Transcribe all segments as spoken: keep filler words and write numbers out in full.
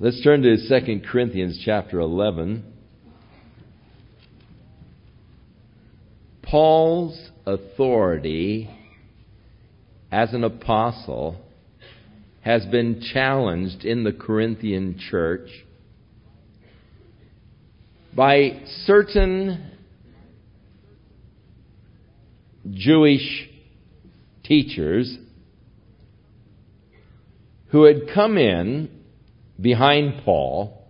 Let's turn to Second Corinthians chapter eleven. Paul's authority as an apostle has been challenged in the Corinthian church by certain Jewish teachers who had come in behind Paul,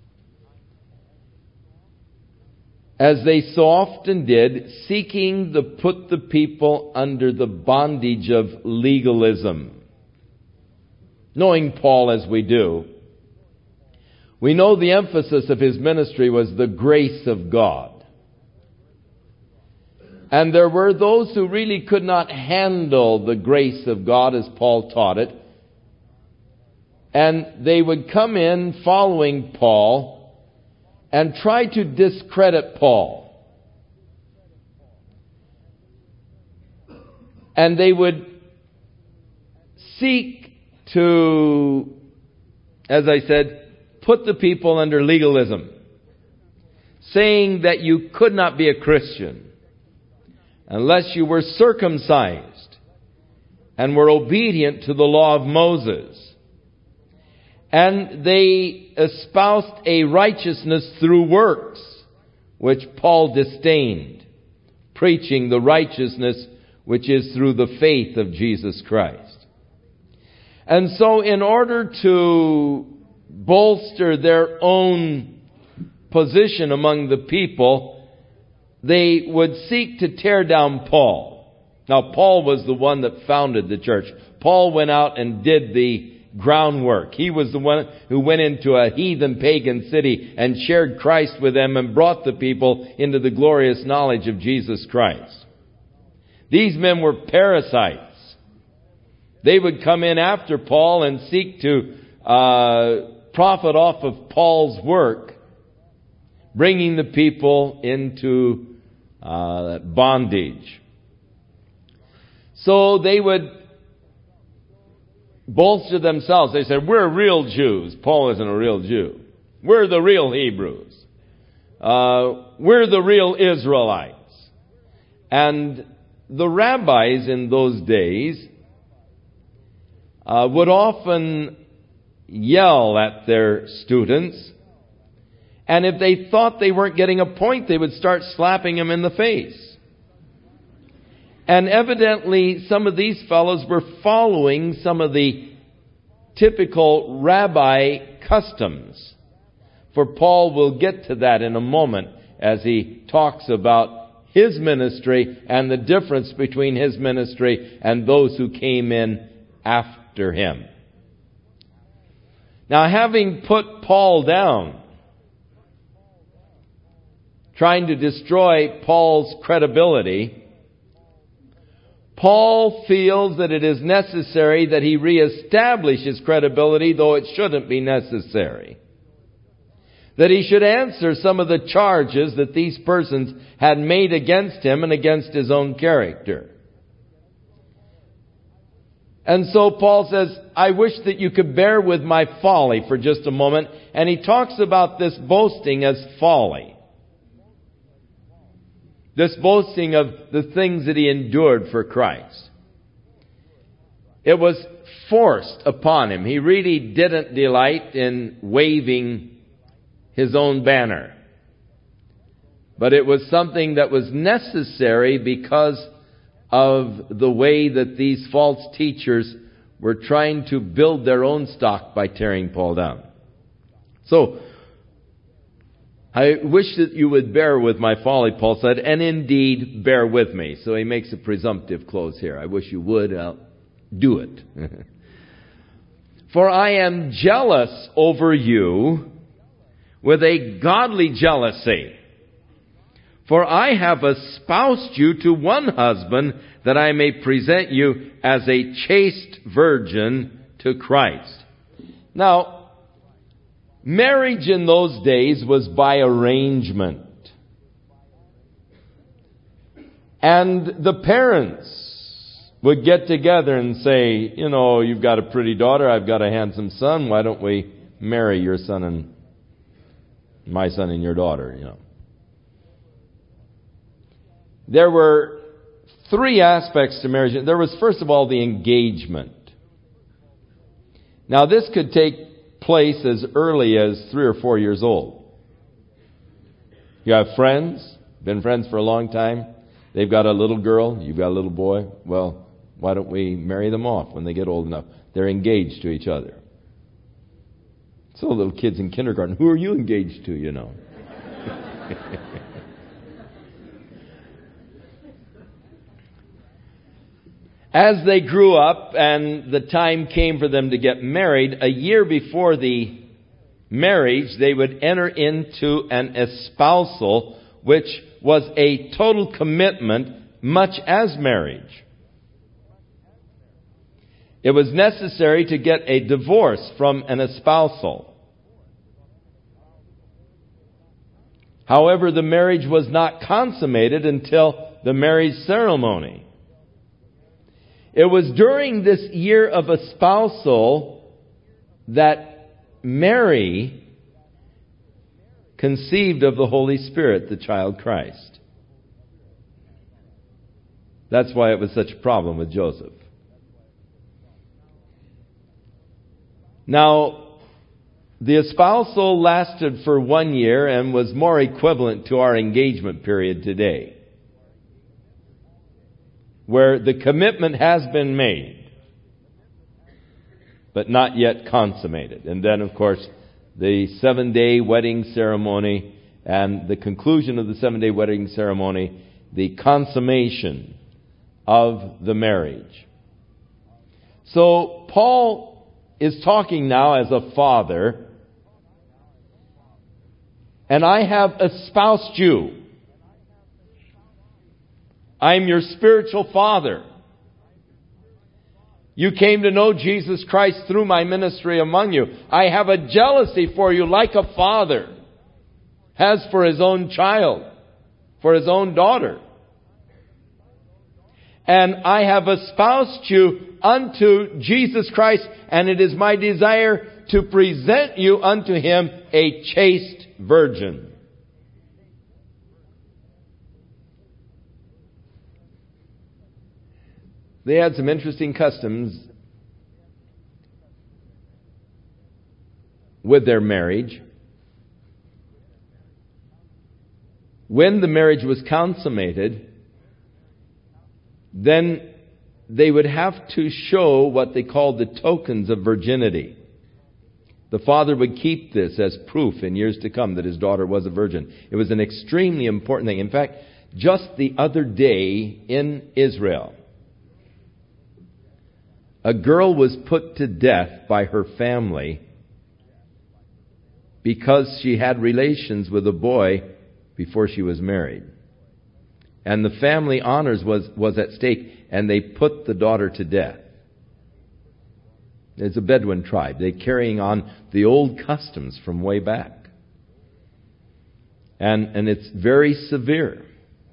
as they so often did, seeking to put the people under the bondage of legalism. Knowing Paul as we do, we know the emphasis of his ministry was the grace of God. And there were those who really could not handle the grace of God as Paul taught it. And they would come in following Paul and try to discredit Paul. And they would seek to, as I said, put the people under legalism, saying that you could not be a Christian unless you were circumcised and were obedient to the law of Moses. And they espoused a righteousness through works, which Paul disdained, preaching the righteousness which is through the faith of Jesus Christ. And so in order to bolster their own position among the people, they would seek to tear down Paul. Now, Paul was the one that founded the church. Paul went out and did the groundwork. He was the one who went into a heathen pagan city and shared Christ with them and brought the people into the glorious knowledge of Jesus Christ. These men were parasites. They would come in after Paul and seek to uh, profit off of Paul's work, bringing the people into uh, bondage. So they would bolster themselves. They said, we're real Jews. Paul isn't a real Jew. We're the real Hebrews. Uh, we're the real Israelites. And the rabbis in those days uh, would often yell at their students. And if they thought they weren't getting a point, they would start slapping them in the face. And evidently, some of these fellows were following some of the typical rabbi customs. For Paul will get to that in a moment as he talks about his ministry and the difference between his ministry and those who came in after him. Now, having put Paul down, trying to destroy Paul's credibility, Paul feels that it is necessary that he reestablish his credibility, though it shouldn't be necessary. That he should answer some of the charges that these persons had made against him and against his own character. And so Paul says, I wish that you could bear with my folly for just a moment. And he talks about this boasting as folly. This boasting of the things that he endured for Christ. It was forced upon him. He really didn't delight in waving his own banner. But it was something that was necessary because of the way that these false teachers were trying to build their own stock by tearing Paul down. So, I wish that you would bear with my folly, Paul said, and indeed bear with me. So he makes a presumptive close here. I wish you would. I'll do it. For I am jealous over you with a godly jealousy. For I have espoused you to one husband, that I may present you as a chaste virgin to Christ. Now, marriage in those days was by arrangement. And the parents would get together and say, you know, you've got a pretty daughter, I've got a handsome son, why don't we marry your son and my son and your daughter, you know. There were three aspects to marriage. There was, first of all, the engagement. Now, this could take place as early as three or four years old. You have friends, been friends for a long time. They've got a little girl, you've got a little boy. Well, why don't we marry them off when they get old enough? They're engaged to each other. So little kids in kindergarten, who are you engaged to, you know? As they grew up and the time came for them to get married, a year before the marriage, they would enter into an espousal, which was a total commitment, much as marriage. It was necessary to get a divorce from an espousal. However, the marriage was not consummated until the marriage ceremony. It was during this year of espousal that Mary conceived of the Holy Spirit, the child Christ. That's why it was such a problem with Joseph. Now, the espousal lasted for one year and was more equivalent to our engagement period today, where the commitment has been made, but not yet consummated. And then, of course, the seven-day wedding ceremony, and the conclusion of the seven-day wedding ceremony, the consummation of the marriage. So, Paul is talking now as a father, and I have espoused you. I'm your spiritual father. You came to know Jesus Christ through my ministry among you. I have a jealousy for you like a father has for his own child, for his own daughter. And I have espoused you unto Jesus Christ, and it is my desire to present you unto him a chaste virgin. They had some interesting customs with their marriage. When the marriage was consummated, then they would have to show what they called the tokens of virginity. The father would keep this as proof in years to come that his daughter was a virgin. It was an extremely important thing. In fact, just the other day in Israel, a girl was put to death by her family because she had relations with a boy before she was married. And the family honors was, was at stake, and they put the daughter to death. It's a Bedouin tribe. They're carrying on the old customs from way back. And, and it's very severe.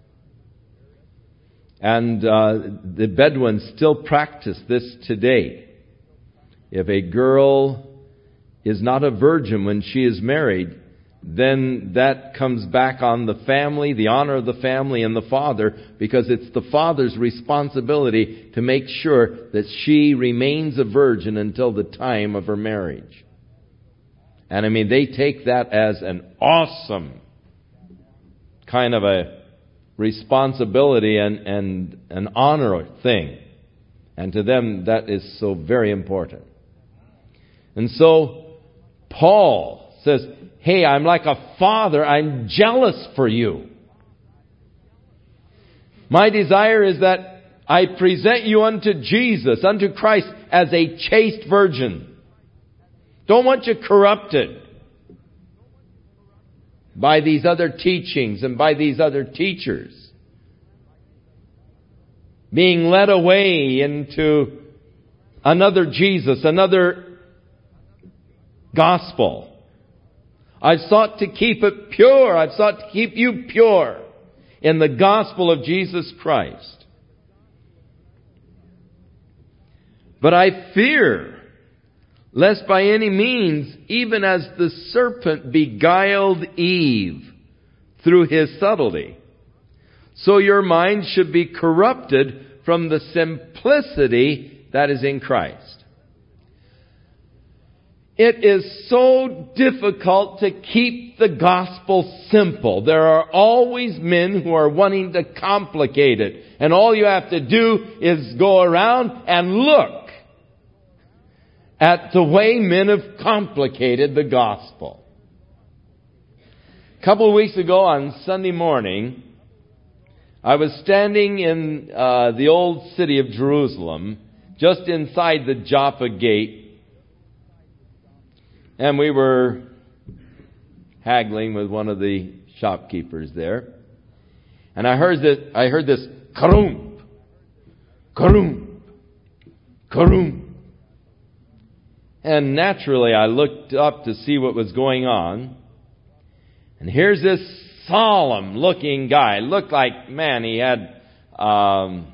And uh, the Bedouins still practice this today. If a girl is not a virgin when she is married, then that comes back on the family, the honor of the family and the father, because it's the father's responsibility to make sure that she remains a virgin until the time of her marriage. And I mean, they take that as an awesome kind of a responsibility and, and an honor thing. And to them, that is so very important. And so, Paul says, hey, I'm like a father. I'm jealous for you. My desire is that I present you unto Jesus, unto Christ, as a chaste virgin. Don't want you corrupted by these other teachings and by these other teachers, being led away into another Jesus, another gospel. I've sought to keep it pure. I've sought to keep you pure in the gospel of Jesus Christ. But I fear lest by any means, even as the serpent beguiled Eve through his subtlety, so your mind should be corrupted from the simplicity that is in Christ. It is so difficult to keep the gospel simple. There are always men who are wanting to complicate it. And all you have to do is go around and look at the way men have complicated the gospel. A couple of weeks ago on Sunday morning, I was standing in uh, the old city of Jerusalem, just inside the Joppa gate. And we were haggling with one of the shopkeepers there. And I heard this, I heard this, karoom, karoom, karoom. And naturally I looked up to see what was going on. And here's this solemn looking guy. Looked like, man, he had um,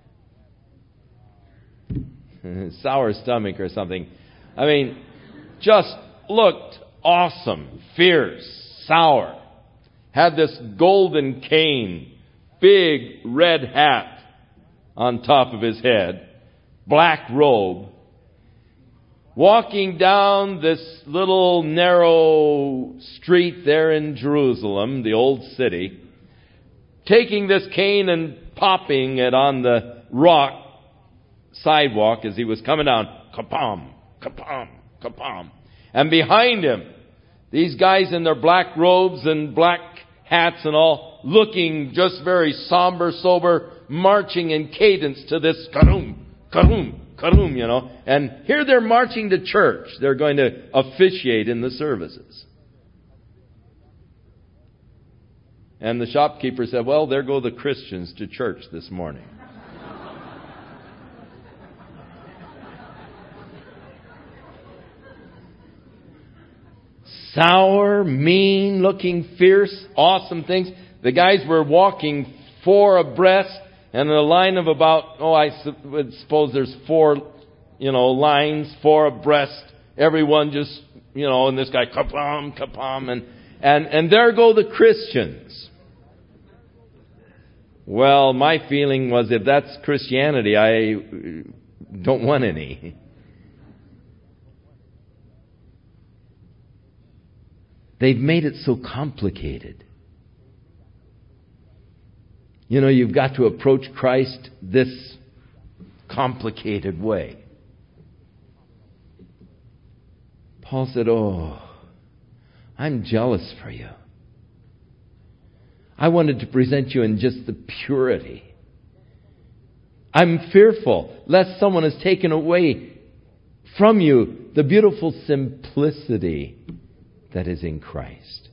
sour stomach or something. I mean, just looked awesome, fierce, sour. Had this golden cane, big red hat on top of his head, black robe, walking down this little narrow street there in Jerusalem, the old city, taking this cane and popping it on the rock sidewalk as he was coming down. Kapam, kapam, kapam. And behind him, these guys in their black robes and black hats and all, looking just very somber, sober, marching in cadence to this karoom, karoom, karoom, you know. And here they're marching to church. They're going to officiate in the services. And the shopkeeper said, well, there go the Christians to church this morning. Sour, mean looking, fierce, awesome things. The guys were walking four abreast and in a line of about, oh, I would suppose there's four, you know, lines, four abreast. Everyone just, you know, and this guy, kapam, kapam, and, and, and there go the Christians. Well, my feeling was if that's Christianity, I don't want any. They've made it so complicated. You know, you've got to approach Christ this complicated way. Paul said, oh, I'm jealous for you. I wanted to present you in just the purity. I'm fearful lest someone has taken away from you the beautiful simplicity that is in Christ.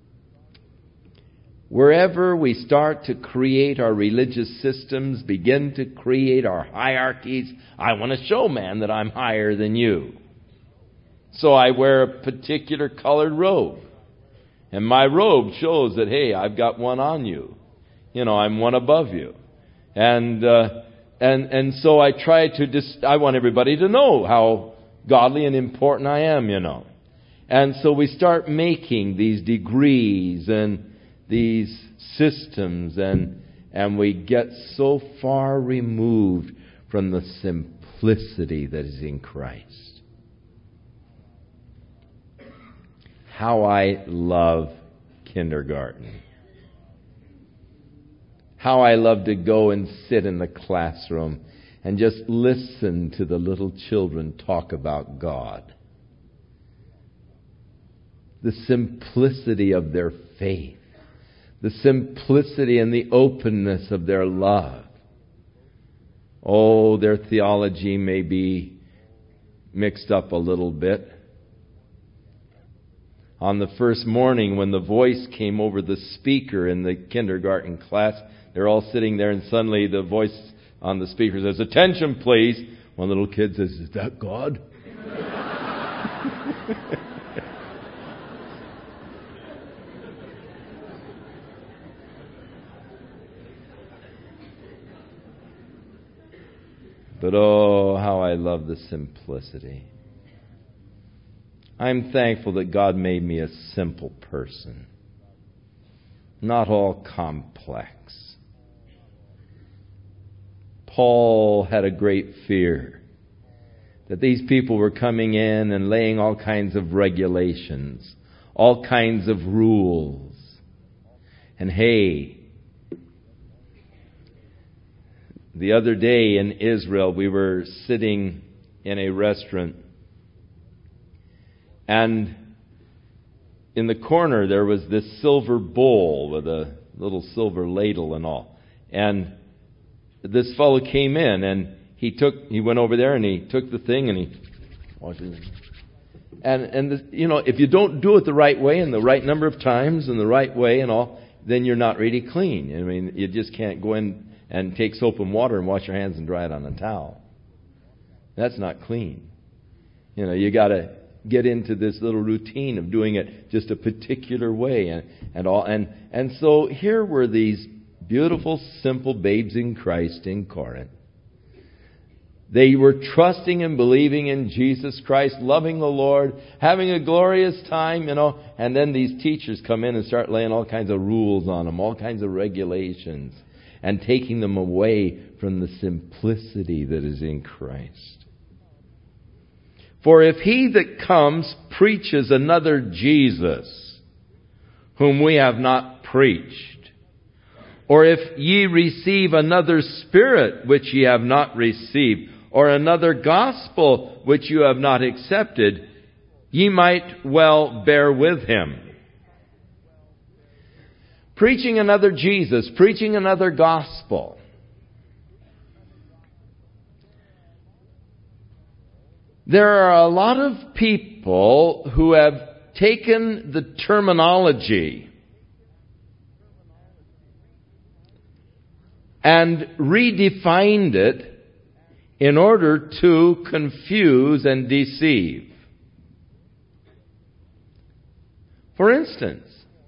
Wherever we start to create our religious systems, begin to create our hierarchies, I want to show man that I'm higher than you. So I wear a particular colored robe. And my robe shows that, hey, I've got one on you. You know, I'm one above you. And uh, and and so I try to, dis- I want everybody to know how godly and important I am, you know. And so we start making these degrees and these systems, and and we get so far removed from the simplicity that is in Christ. How I love kindergarten. How I love to go and sit in the classroom and just listen to the little children talk about God. The simplicity of their faith. The simplicity and the openness of their love. Oh, their theology may be mixed up a little bit. On the first morning when the voice came over the speaker in the kindergarten class, they're all sitting there and suddenly the voice on the speaker says, "Attention, please." One little kid says, "Is that God?" But oh, how I love the simplicity. I'm thankful that God made me a simple person, not all complex. Paul had a great fear that these people were coming in and laying all kinds of regulations, all kinds of rules. And hey, the other day in Israel, we were sitting in a restaurant, and in the corner there was this silver bowl with a little silver ladle and all. And this fellow came in, and he took, he went over there and he took the thing and he washed it. And, and the, you know, if you don't do it the right way and the right number of times and the right way and all, then you're not really clean. I mean, you just can't go in and take soap and water and wash your hands and dry it on a towel. That's not clean. You know, you got to get into this little routine of doing it just a particular way and, and all. And, and so here were these beautiful, simple babes in Christ in Corinth. They were trusting and believing in Jesus Christ, loving the Lord, having a glorious time, you know. And then these teachers come in and start laying all kinds of rules on them, all kinds of regulations, and taking them away from the simplicity that is in Christ. For if he that comes preaches another Jesus, whom we have not preached, or if ye receive another spirit which ye have not received, or another gospel which you have not accepted, ye might well bear with him. Preaching another Jesus, preaching another gospel. There are a lot of people who have taken the terminology and redefined it in order to confuse and deceive. For instance,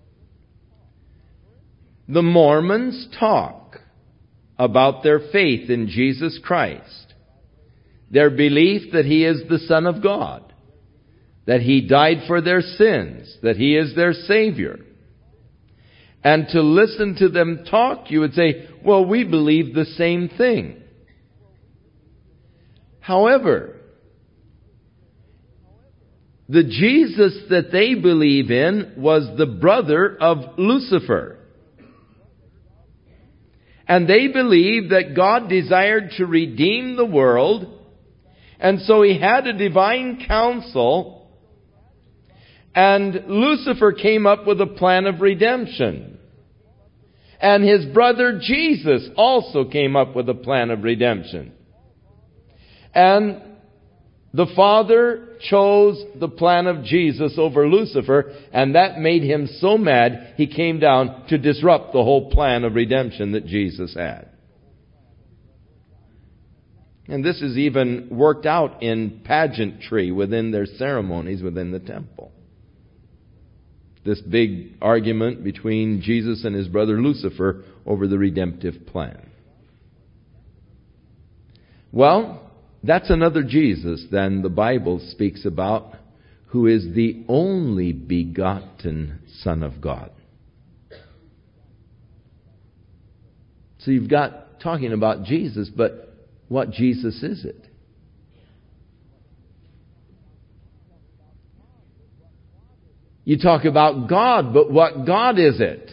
the Mormons talk about their faith in Jesus Christ, their belief that He is the Son of God, that He died for their sins, that He is their Savior. And to listen to them talk, you would say, well, we believe the same thing. However, the Jesus that they believe in was the brother of Lucifer. And they believe that God desired to redeem the world, and so He had a divine council, and Lucifer came up with a plan of redemption. And his brother Jesus also came up with a plan of redemption. And the Father chose the plan of Jesus over Lucifer, and that made him so mad, he came down to disrupt the whole plan of redemption that Jesus had. And this is even worked out in pageantry within their ceremonies within the temple. This big argument between Jesus and his brother Lucifer over the redemptive plan. Well, that's another Jesus than the Bible speaks about, who is the only begotten Son of God. So you've got talking about Jesus, but what Jesus is it? You talk about God, but what God is it?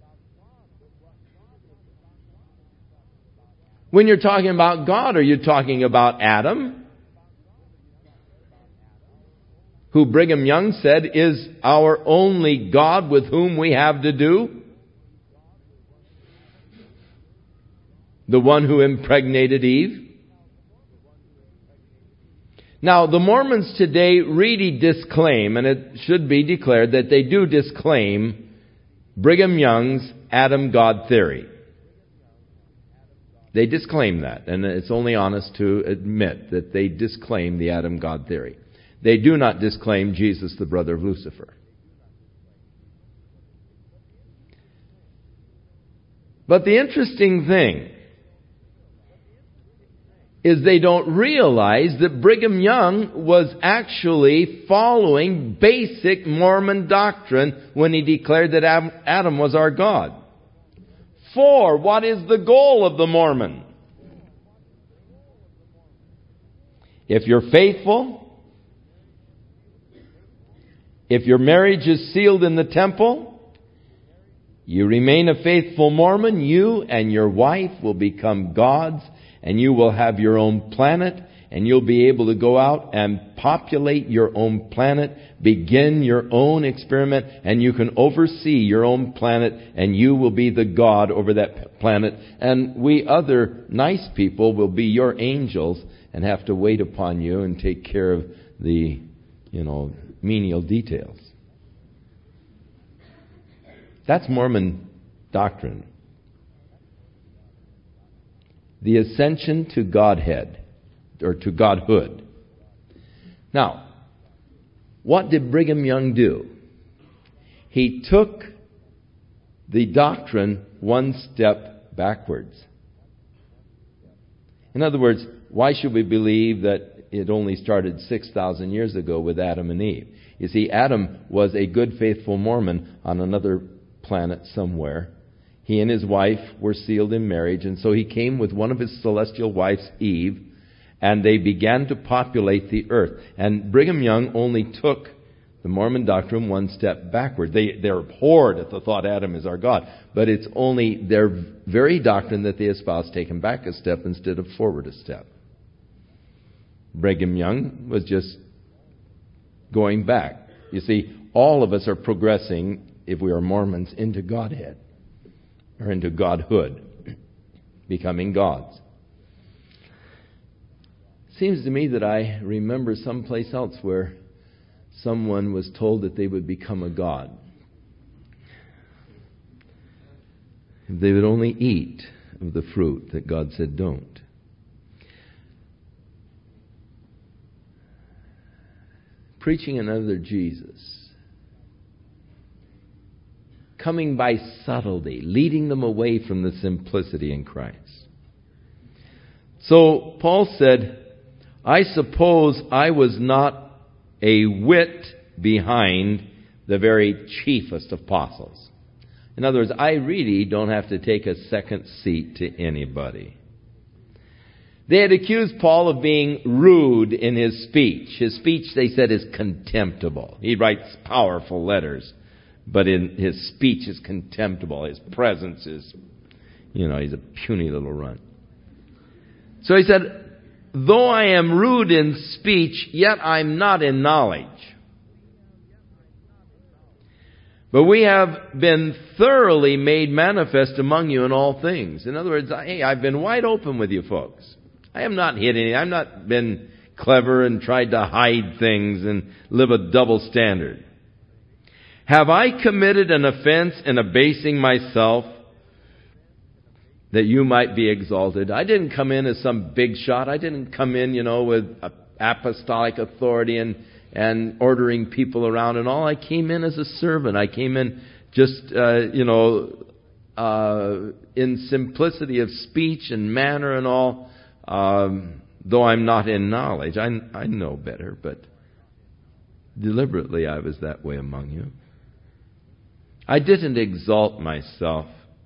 When you're talking about God, are you talking about Adam, who Brigham Young said is our only God with whom we have to do? The one who impregnated Eve? Now, the Mormons today really disclaim, and it should be declared that they do disclaim Brigham Young's Adam God theory. They disclaim that, and it's only honest to admit that they disclaim the Adam God theory. They do not disclaim Jesus, the brother of Lucifer. But the interesting thing is they don't realize that Brigham Young was actually following basic Mormon doctrine when he declared that Adam was our God. For what is the goal of the Mormon? If you're faithful, if your marriage is sealed in the temple, you remain a faithful Mormon, you and your wife will become gods, and you will have your own planet, and you'll be able to go out and populate your own planet, begin your own experiment, and you can oversee your own planet, and you will be the God over that planet. And we other nice people will be your angels and have to wait upon you and take care of the, you know, menial details. That's Mormon doctrine. The ascension to Godhead, or to Godhood. Now, what did Brigham Young do? He took the doctrine one step backwards. In other words, why should we believe that it only started six thousand years ago with Adam and Eve? You see, Adam was a good, faithful Mormon on another planet somewhere. He and his wife were sealed in marriage, and so he came with one of his celestial wives, Eve, and they began to populate the earth. And Brigham Young only took the Mormon doctrine one step backward. They, they're abhorred at the thought Adam is our God, but it's only their very doctrine that they espouse taken back a step instead of forward a step. Brigham Young was just going back. You see, all of us are progressing, if we are Mormons, into Godhead. Or into Godhood, becoming gods. Seems to me that I remember someplace else where someone was told that they would become a god if they would only eat of the fruit that God said don't. Preaching another Jesus. Coming by subtlety, leading them away from the simplicity in Christ. So Paul said, I suppose I was not a whit behind the very chiefest apostles. In other words, I really don't have to take a second seat to anybody. They had accused Paul of being rude in his speech. His speech, they said, is contemptible. He writes powerful letters, but in his speech is contemptible. His presence is, you know, he's a puny little runt. So he said, though I am rude in speech, yet I'm not in knowledge. But we have been thoroughly made manifest among you in all things. In other words, hey, I've been wide open with you folks. I have not hid anything. I've not been clever and tried to hide things and live a double standard. Have I committed an offense in abasing myself that you might be exalted? I didn't come in as some big shot. I didn't come in, you know, with apostolic authority and, and ordering people around and all. I came in as a servant. I came in just, uh, you know, uh, in simplicity of speech and manner and all. Um, though I'm not in knowledge. I, I know better, but deliberately I was that way among you. I didn't exalt myself.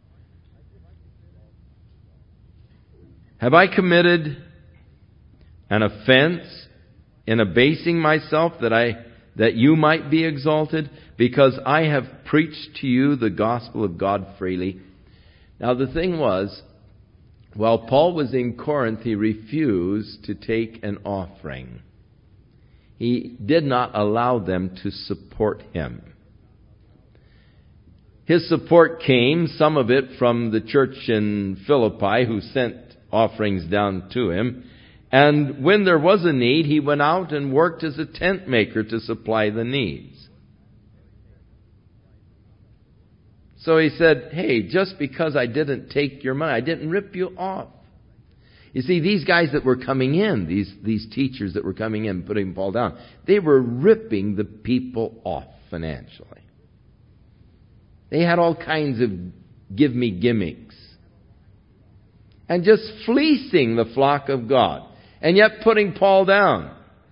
Have I committed an offense in abasing myself that I that you might be exalted? Because I have preached to you the gospel of God freely. Now the thing was, while Paul was in Corinth, he refused to take an offering. He did not allow them to support him. His support came, some of it from the church in Philippi, who sent offerings down to him. And when there was a need, he went out and worked as a tent maker to supply the needs. So he said, hey, just because I didn't take your money, I didn't rip you off. You see, these guys that were coming in, these, these teachers that were coming in, putting Paul down, they were ripping the people off financially. They had all kinds of give-me gimmicks. and just fleecing the flock of God, and yet putting Paul down.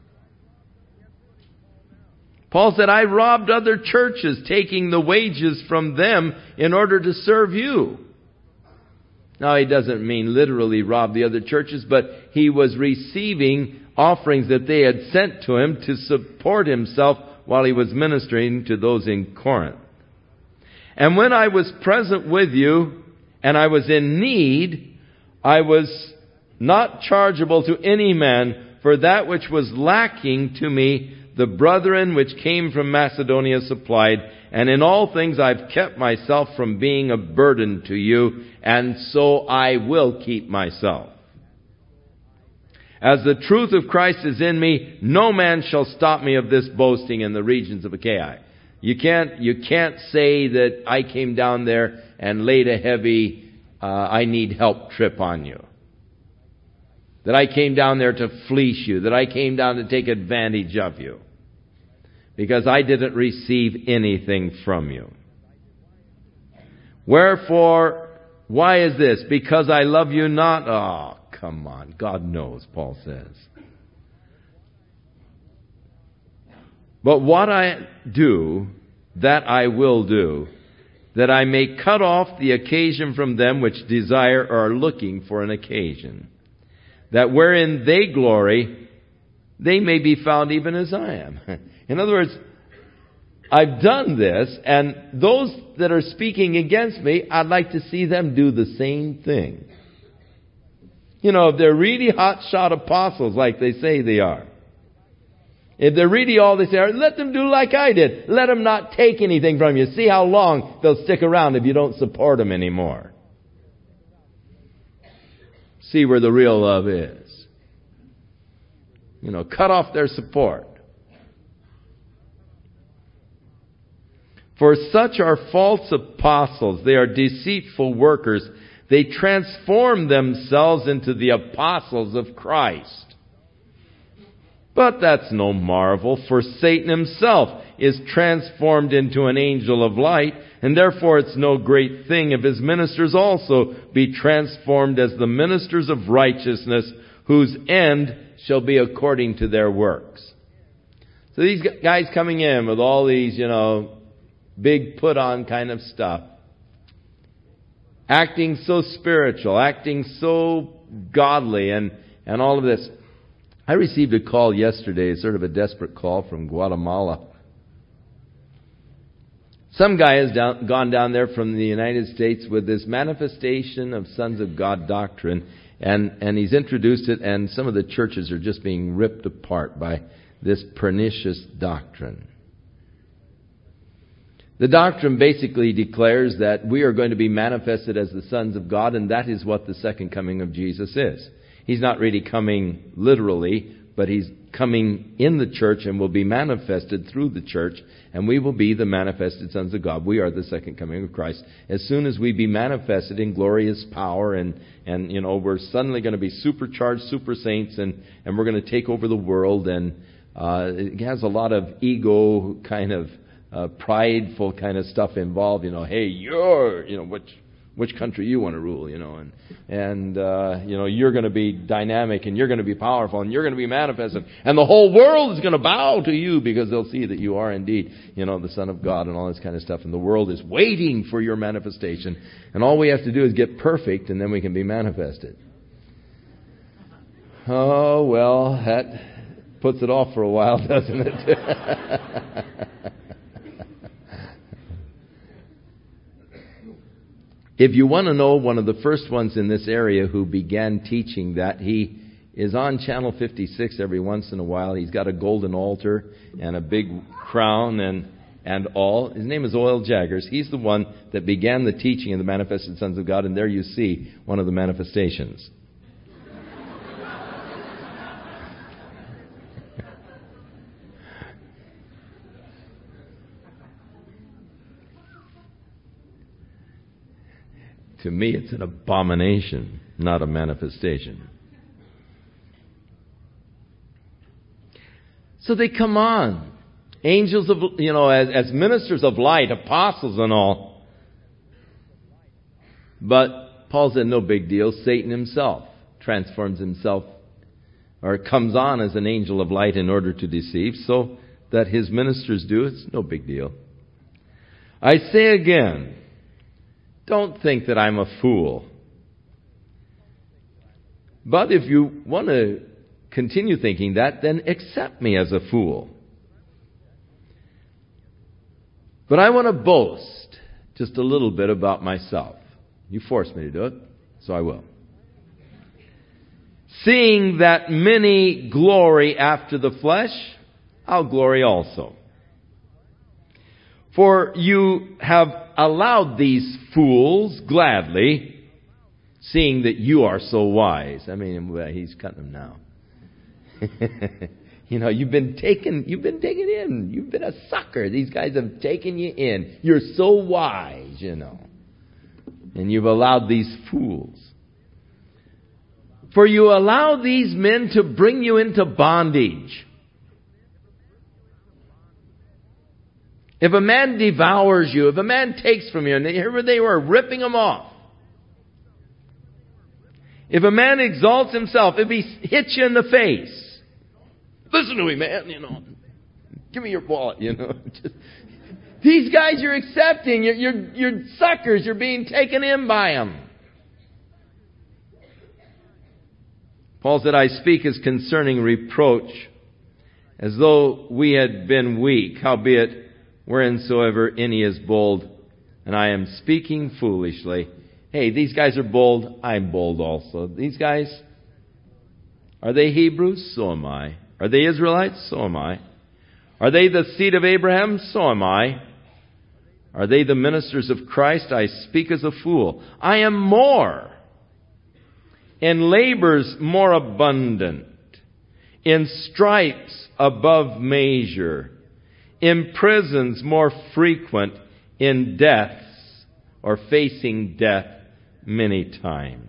Paul said, I robbed other churches, taking the wages from them in order to serve you. Now, he doesn't mean literally rob the other churches, but he was receiving offerings that they had sent to him to support himself while he was ministering to those in Corinth. And when I was present with you, and I was in need, I was not chargeable to any man, for that which was lacking to me, the brethren which came from Macedonia supplied, and in all things I've kept myself from being a burden to you, and so I will keep myself. As the truth of Christ is in me, no man shall stop me of this boasting in the regions of Achaia. You can't, you can't say that I came down there and laid a heavy, uh, I need help trip on you. That I came down there to fleece you. That I came down to take advantage of you. Because I didn't receive anything from you. Wherefore, why is this? Because I love you not? Oh, come on. God knows, Paul says. But what I do, that I will do, that I may cut off the occasion from them which desire or are looking for an occasion, that wherein they glory, they may be found even as I am. In other words, I've done this, and those that are speaking against me, I'd like to see them do the same thing. You know, if they're really hotshot apostles like they say they are, if they're really all they say are, let them do like I did. Let them not take anything from you. See how long they'll stick around if you don't support them anymore. See where the real love is. You know, cut off their support. For such are false apostles. They are deceitful workers. They transform themselves into the apostles of Christ. But that's no marvel, for Satan himself is transformed into an angel of light, and therefore it's no great thing if his ministers also be transformed as the ministers of righteousness, whose end shall be according to their works. So these guys coming in with all these, you know, big put-on kind of stuff, acting so spiritual, acting so godly, and, and all of this. I received a call yesterday, sort of a desperate call from Guatemala. Some guy has down, gone down there from the United States with this manifestation of Sons of God doctrine, and, and he's introduced it, and some of the churches are just being ripped apart by this pernicious doctrine. The doctrine basically declares that we are going to be manifested as the sons of God, and that is what the second coming of Jesus is. He's not really coming literally, but He's coming in the church and will be manifested through the church, and we will be the manifested sons of God. We are the second coming of Christ. As soon as we be manifested in glorious power, and, and you know, we're suddenly going to be supercharged super saints, and, and we're going to take over the world, and uh, it has a lot of ego kind of Uh, prideful kind of stuff involved, you know, hey, you're, you know, which which country you want to rule, you know, and, and uh, you know, you're going to be dynamic, and you're going to be powerful, and you're going to be manifested, and the whole world is going to bow to you because they'll see that you are indeed, you know, the Son of God and all this kind of stuff, and the world is waiting for your manifestation, and all we have to do is get perfect, and then we can be manifested. Oh, well, that puts it off for a while, doesn't it? If you want to know one of the first ones in this area who began teaching that, he is on Channel fifty-six every once in a while. He's got a golden altar and a big crown and and all. His name is Oil Jaggers. He's the one that began the teaching of the manifested sons of God, and there you see one of the manifestations. To me, it's an abomination, not a manifestation. So they come on. Angels of, you know, as, as ministers of light, apostles and all. But Paul said, no big deal. Satan himself transforms himself or comes on as an angel of light in order to deceive, so that his ministers do. It's no big deal. I say again, don't think that I'm a fool. But if you want to continue thinking that, then accept me as a fool. But I want to boast just a little bit about myself. You forced me to do it, so I will. Seeing that many glory after the flesh, I'll glory also. For you have allowed these fools gladly, seeing that you are so wise. I mean, well, he's cutting them now. You know, you've been taken, you've been taken in. You've been a sucker. These guys have taken you in. You're so wise, you know. And you've allowed these fools. For you allow these men to bring you into bondage. If a man devours you, if a man takes from you, and here they were ripping them off. If a man exalts himself, if he hits you in the face, listen to me, man, you know, give me your wallet, you know. Just, these guys you're accepting, you're, you're, you're suckers, you're being taken in by them. Paul said, I speak as concerning reproach, as though we had been weak, howbeit whereinsoever any is bold, and I am speaking foolishly. Hey, these guys are bold, I'm bold also. These guys, are they Hebrews? So am I. Are they Israelites? So am I. Are they the seed of Abraham? So am I. Are they the ministers of Christ? I speak as a fool. I am more. In labors more abundant. In stripes above measure. In prisons more frequent. In deaths or facing death many times.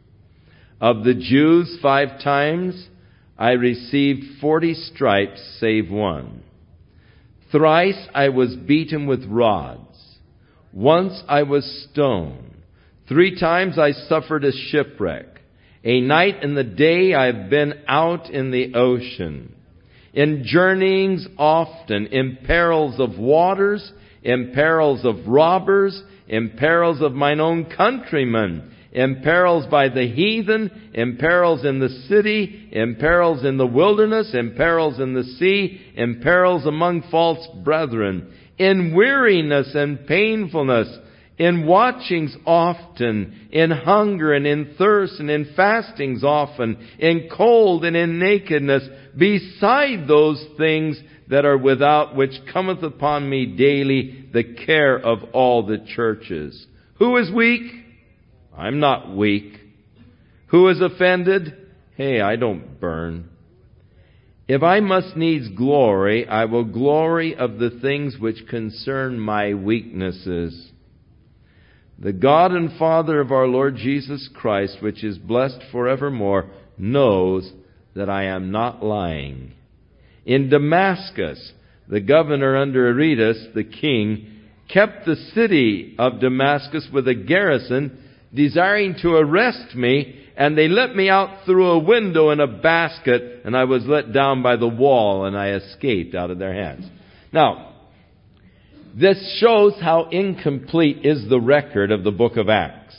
Of the Jews five times I received forty stripes save one. Thrice I was beaten with rods. Once I was stoned. Three times I suffered a shipwreck. A night and the day I have been out in the ocean. In journeyings often, in perils of waters, in perils of robbers, in perils of mine own countrymen, in perils by the heathen, in perils in the city, in perils in the wilderness, in perils in the sea, in perils among false brethren, in weariness and painfulness, in watchings often, in hunger and in thirst and in fastings often, in cold and in nakedness, beside those things that are without, which cometh upon me daily, the care of all the churches. Who is weak? I'm not weak. Who is offended? Hey, I don't burn. If I must needs glory, I will glory of the things which concern my weaknesses. The God and Father of our Lord Jesus Christ, which is blessed forevermore, knows that I am not lying. In Damascus, the governor under Aretas, the king, kept the city of Damascus with a garrison, desiring to arrest me, and they let me out through a window in a basket, and I was let down by the wall, and I escaped out of their hands. Now, this shows how incomplete is the record of the book of Acts.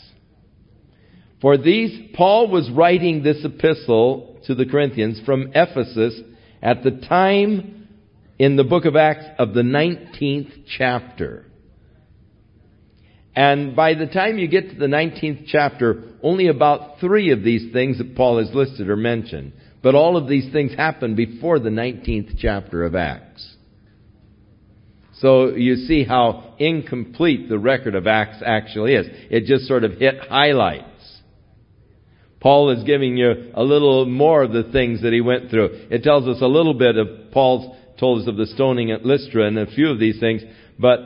For these, Paul was writing this epistle to the Corinthians from Ephesus at the time in the book of Acts of the nineteenth chapter. And by the time you get to the nineteenth chapter, only about three of these things that Paul has listed are mentioned. But all of these things happened before the nineteenth chapter of Acts. So you see how incomplete the record of Acts actually is. It just sort of hit highlights. Paul is giving you a little more of the things that he went through. It tells us a little bit of Paul's, told us of the stoning at Lystra and a few of these things. But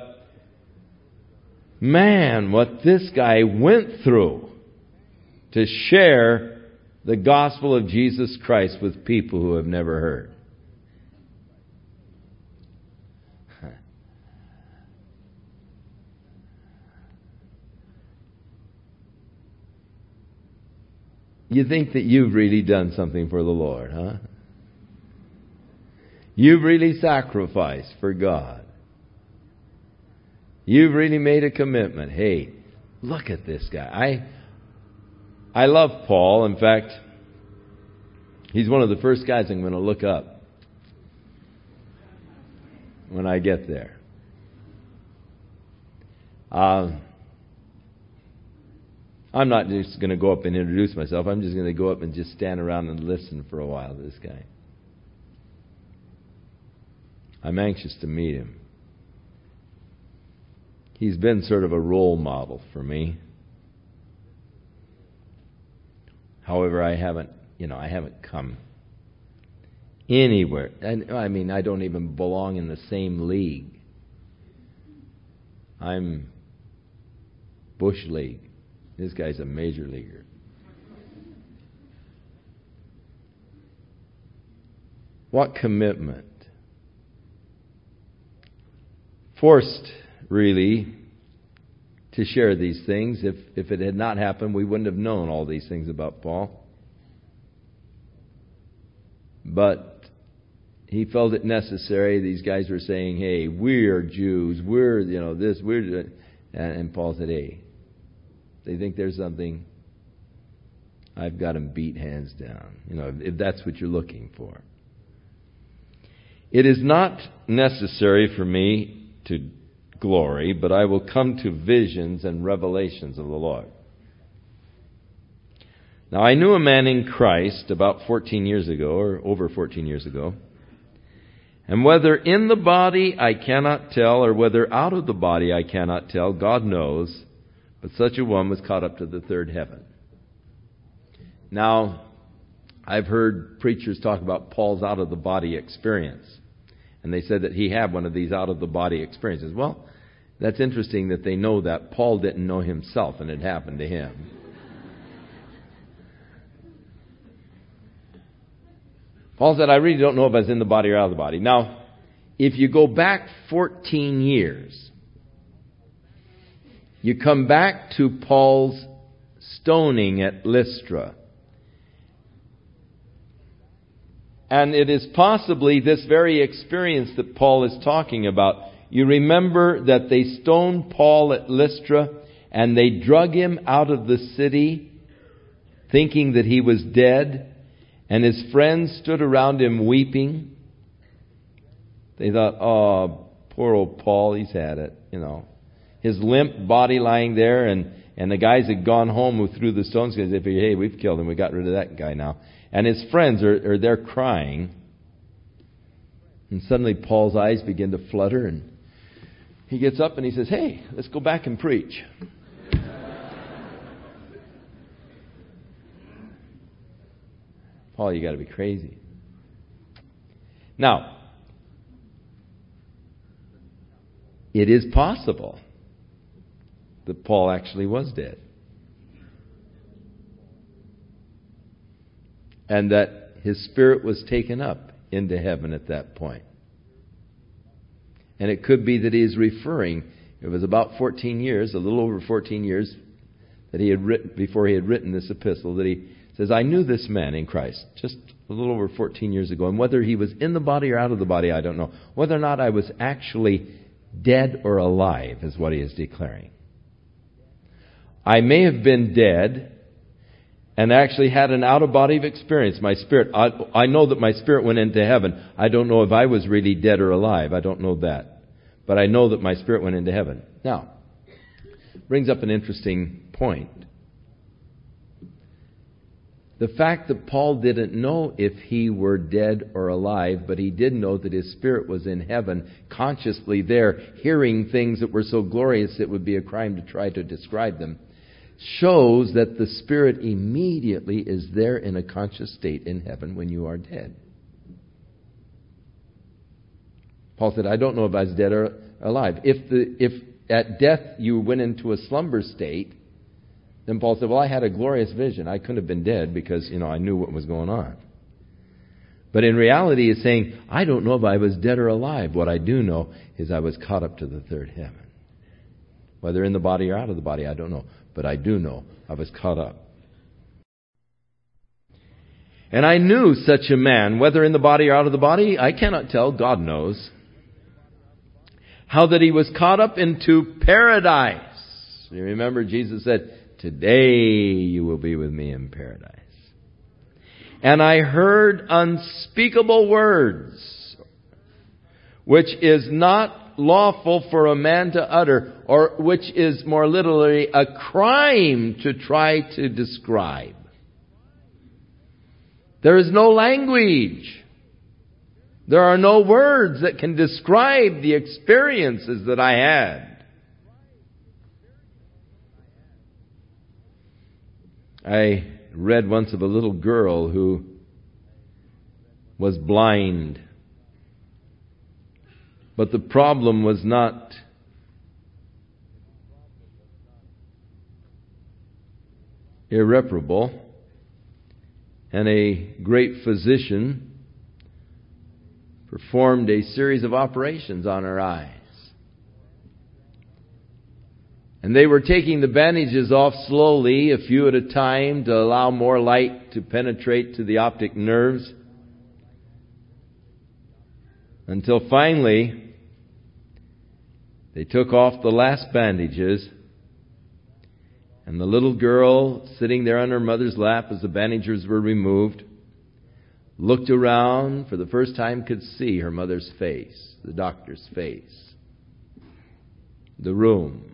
man, what this guy went through to share the gospel of Jesus Christ with people who have never heard. You think that you've really done something for the Lord, huh? You've really sacrificed for God. You've really made a commitment. Hey, look at this guy. I I love Paul. In fact, he's one of the first guys I'm going to look up when I get there. Um, I'm not just going to go up and introduce myself. I'm just going to go up and just stand around and listen for a while to this guy. I'm anxious to meet him. He's been sort of a role model for me. However, I haven't, you know, I haven't come anywhere. And I mean, I don't even belong in the same league. I'm Bush League. This guy's a major leaguer. What commitment. Forced, really, to share these things. If, if it had not happened, we wouldn't have known all these things about Paul. But he felt it necessary. These guys were saying, hey, we're Jews. We're, you know, this, we're... And, and Paul said, hey, they think there's something, I've got them beat hands down. You know, if that's what you're looking for. It is not necessary for me to glory, but I will come to visions and revelations of the Lord. Now, I knew a man in Christ about fourteen years ago, or over fourteen years ago. And whether in the body I cannot tell, or whether out of the body I cannot tell, God knows. But such a one was caught up to the third heaven. Now, I've heard preachers talk about Paul's out-of-the-body experience. And they said that he had one of these out-of-the-body experiences. Well, that's interesting that they know that. Paul didn't know himself, and it happened to him. Paul said, I really don't know if I was in the body or out of the body. Now, if you go back fourteen years, you come back to Paul's stoning at Lystra. And it is possibly this very experience that Paul is talking about. You remember that they stoned Paul at Lystra and they drug him out of the city thinking that he was dead. And his friends stood around him weeping. They thought, oh, poor old Paul, he's had it, you know. His limp body lying there, and, and the guys had gone home who threw the stones because they figured, hey, we've killed him, we got rid of that guy now. And his friends are, are there crying. And suddenly Paul's eyes begin to flutter, and he gets up and he says, hey, let's go back and preach. Paul, you got to be crazy. Now, it is possible that Paul actually was dead. And that his spirit was taken up into heaven at that point. And it could be that he is referring, it was about fourteen years, a little over fourteen years, that he had written, before he had written this epistle, that he says, I knew this man in Christ just a little over fourteen years ago. And whether he was in the body or out of the body, I don't know. Whether or not I was actually dead or alive is what he is declaring. I may have been dead and actually had an out-of-body experience. My spirit, I, I know that my spirit went into heaven. I don't know if I was really dead or alive. I don't know that. But I know that my spirit went into heaven. Now, brings up an interesting point. The fact that Paul didn't know if he were dead or alive, but he did know that his spirit was in heaven, consciously there, hearing things that were so glorious it would be a crime to try to describe them, shows that the spirit immediately is there in a conscious state in heaven when you are dead. Paul said, I don't know if I was dead or alive. If the if at death you went into a slumber state, then Paul said, well, I had a glorious vision. I couldn't have been dead because, you know, I knew what was going on. But in reality, he's saying, I don't know if I was dead or alive. What I do know is I was caught up to the third heaven. Whether in the body or out of the body, I don't know. But I do know I was caught up. And I knew such a man, whether in the body or out of the body, I cannot tell, God knows. How that he was caught up into paradise. You remember Jesus said, today you will be with me in paradise. And I heard unspeakable words, which is not lawful for a man to utter, or which is more literally a crime to try to describe. There is no language. There are no words that can describe the experiences that I had. I read once of a little girl who was blind. But the problem was not irreparable. And a great physician performed a series of operations on her eyes. And they were taking the bandages off slowly, a few at a time, to allow more light to penetrate to the optic nerves. Until finally, they took off the last bandages. And the little girl, sitting there on her mother's lap as the bandages were removed, looked around, for the first time could see her mother's face, the doctor's face, the room.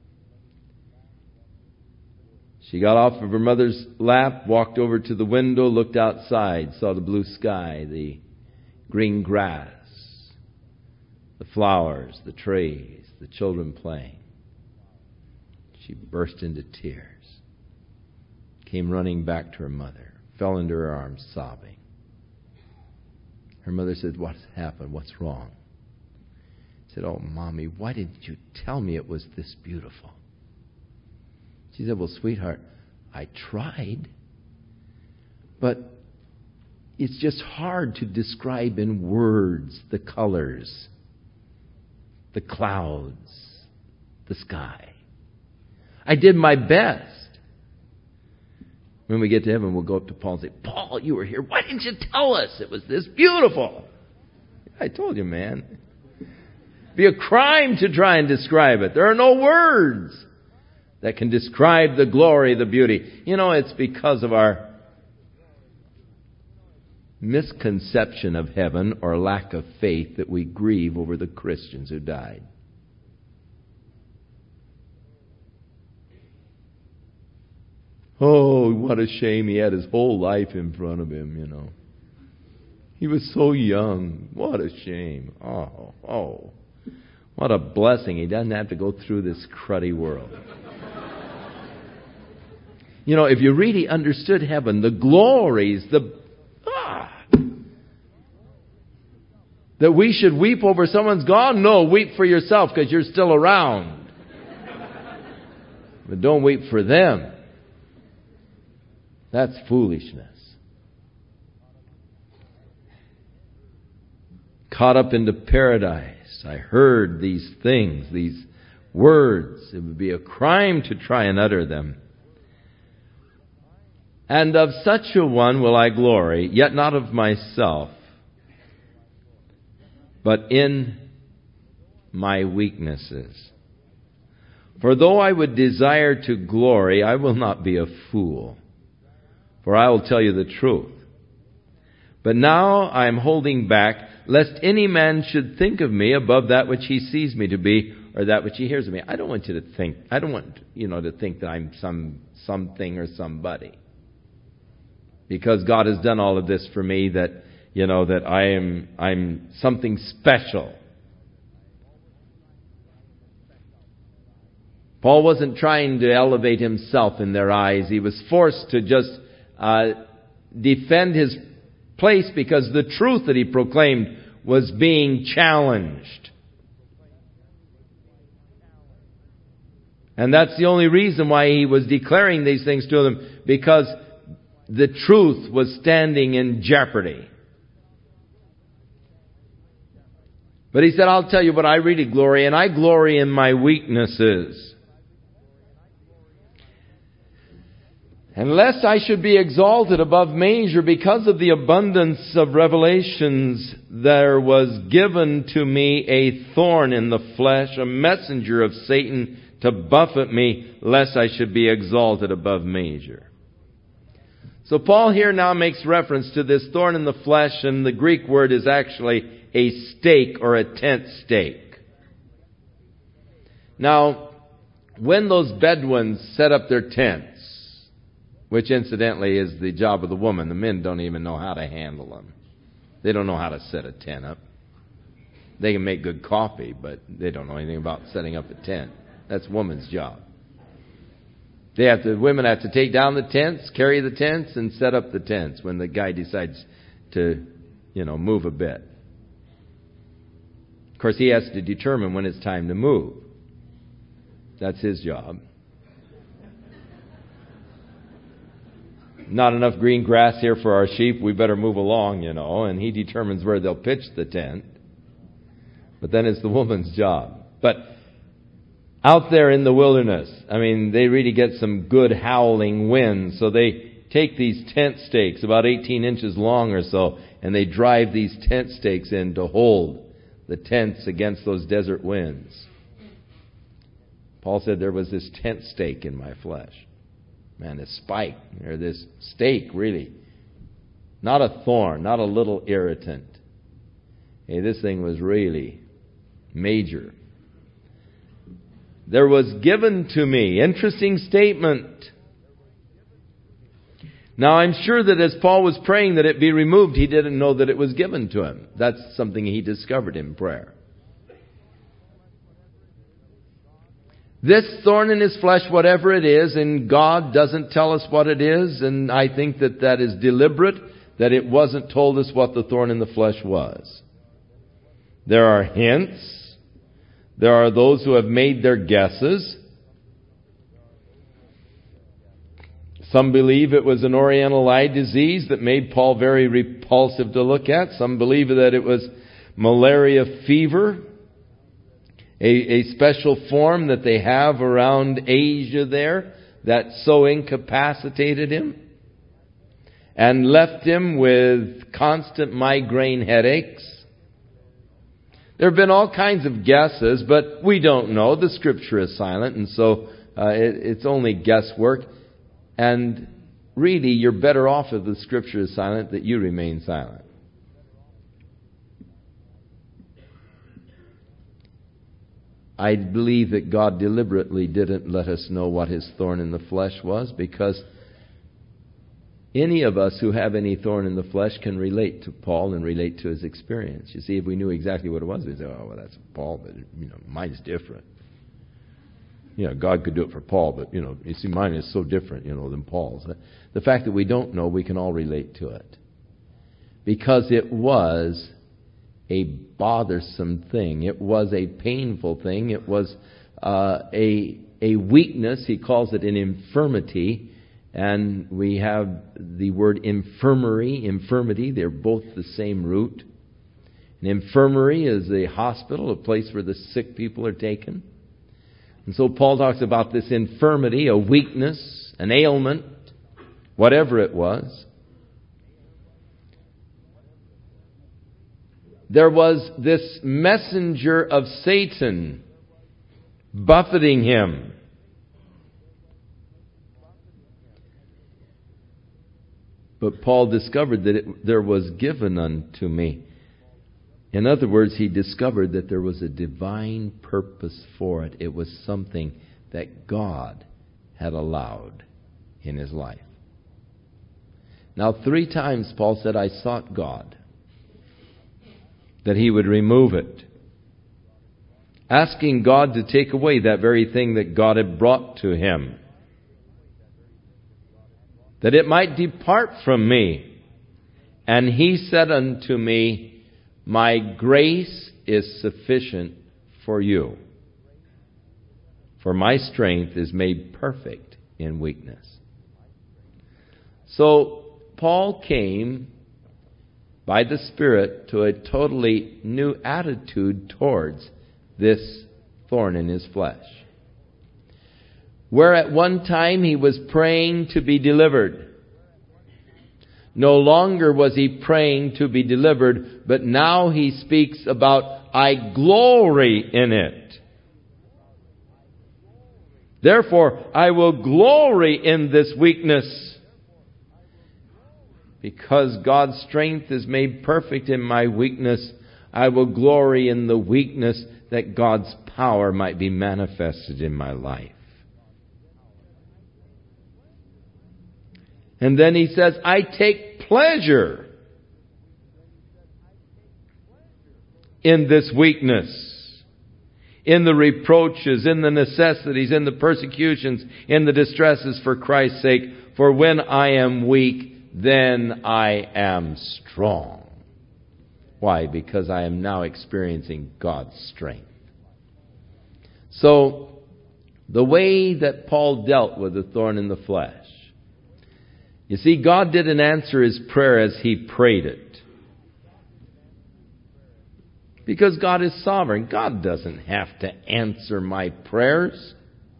She got off of her mother's lap, walked over to the window, looked outside, saw the blue sky, the green grass, the flowers, the trees, the children playing. She burst into tears, came running back to her mother, fell into her arms sobbing. Her mother said, "What's happened? What's wrong?" She said, "Oh, Mommy, why didn't you tell me it was this beautiful?" She said, "Well, sweetheart, I tried, but it's just hard to describe in words the colors, the clouds, the sky. I did my best." When we get to heaven, we'll go up to Paul and say, "Paul, you were here. Why didn't you tell us it was this beautiful?" I told you, man. It'd be a crime to try and describe it. There are no words that can describe the glory, the beauty. You know, it's because of our misconception of heaven or lack of faith that we grieve over the Christians who died. Oh, what a shame he had his whole life in front of him, you know. He was so young. What a shame. Oh, oh. What a blessing. He doesn't have to go through this cruddy world. You know, if you really understood heaven, the glories, the... Ah, that we should weep over someone's gone? No, weep for yourself because you're still around. But don't weep for them. That's foolishness. Caught up into paradise. I heard these things, these words. It would be a crime to try and utter them. And of such a one will I glory, yet not of myself, but in my weaknesses. For though I would desire to glory, I will not be a fool. For I will tell you the truth. But now I am holding back, lest any man should think of me above that which he sees me to be, or that which he hears of me. I don't want you to think, I don't want, you know, to think that I'm some something or somebody. Because God has done all of this for me, that, you know, that I am, I'm something special. Paul wasn't trying to elevate himself in their eyes. He was forced to just uh, defend his place because the truth that he proclaimed was being challenged. And that's the only reason why he was declaring these things to them, because the truth was standing in jeopardy. But he said, I'll tell you what I really glory, and I glory in my weaknesses. And lest I should be exalted above measure because of the abundance of revelations, there was given to me a thorn in the flesh, a messenger of Satan to buffet me, lest I should be exalted above measure. So Paul here now makes reference to this thorn in the flesh, and the Greek word is actually a stake or a tent stake. Now, when those Bedouins set up their tents, which incidentally is the job of the woman, the men don't even know how to handle them. They don't know how to set a tent up. They can make good coffee, but they don't know anything about setting up a tent. That's woman's job. They have to, women have to take down the tents, carry the tents, and set up the tents when the guy decides to, you know, move a bit. Of course, he has to determine when it's time to move. That's his job. Not enough green grass here for our sheep, we better move along, you know, and he determines where they'll pitch the tent. But then it's the woman's job. But out there in the wilderness, I mean, they really get some good howling winds, so they take these tent stakes, about eighteen inches long or so, and they drive these tent stakes in to hold the tents against those desert winds. Paul said there was this tent stake in my flesh. Man, this spike, or this stake, really. Not a thorn, not a little irritant. Hey, this thing was really major. There was given to me. Interesting statement. Now, I'm sure that as Paul was praying that it be removed, he didn't know that it was given to him. That's something he discovered in prayer. This thorn in his flesh, whatever it is, and God doesn't tell us what it is, and I think that that is deliberate, that it wasn't told us what the thorn in the flesh was. There are hints. There are those who have made their guesses. Some believe it was an oriental eye disease that made Paul very repulsive to look at. Some believe that it was malaria fever, a, a special form that they have around Asia there that so incapacitated him and left him with constant migraine headaches. There have been all kinds of guesses, but we don't know. The Scripture is silent, and so uh, it, it's only guesswork. And really, you're better off if the Scripture is silent, that you remain silent. I believe that God deliberately didn't let us know what his thorn in the flesh was, because any of us who have any thorn in the flesh can relate to Paul and relate to his experience. You see, if we knew exactly what it was, we'd say, oh, well, that's Paul, but, you know, mine's different. You know, God could do it for Paul, but, you know, you see, mine is so different, you know, than Paul's. The fact that we don't know, we can all relate to it. Because it was a bothersome thing. It was a painful thing. It was uh, a, a weakness. He calls it an infirmity. And we have the word infirmary, infirmity. They're both the same root. An infirmary is a hospital, a place where the sick people are taken. And so Paul talks about this infirmity, a weakness, an ailment, whatever it was. There was this messenger of Satan buffeting him. But Paul discovered that it, there was given unto me. In other words, he discovered that there was a divine purpose for it. It was something that God had allowed in his life. Now, three times Paul said, I sought God that he would remove it, asking God to take away that very thing that God had brought to him, that it might depart from me. And he said unto me, my grace is sufficient for you, for my strength is made perfect in weakness. So Paul came by the Spirit to a totally new attitude towards this thorn in his flesh. Where at one time he was praying to be delivered, no longer was he praying to be delivered, but now he speaks about, I glory in it. Therefore, I will glory in this weakness, because God's strength is made perfect in my weakness. I will glory in the weakness, that God's power might be manifested in my life. And then he says, I take pleasure in this weakness, in the reproaches, in the necessities, in the persecutions, in the distresses for Christ's sake. For when I am weak, then I am strong. Why? Because I am now experiencing God's strength. So, the way that Paul dealt with the thorn in the flesh. You see, God didn't answer his prayer as he prayed it. Because God is sovereign. God doesn't have to answer my prayers.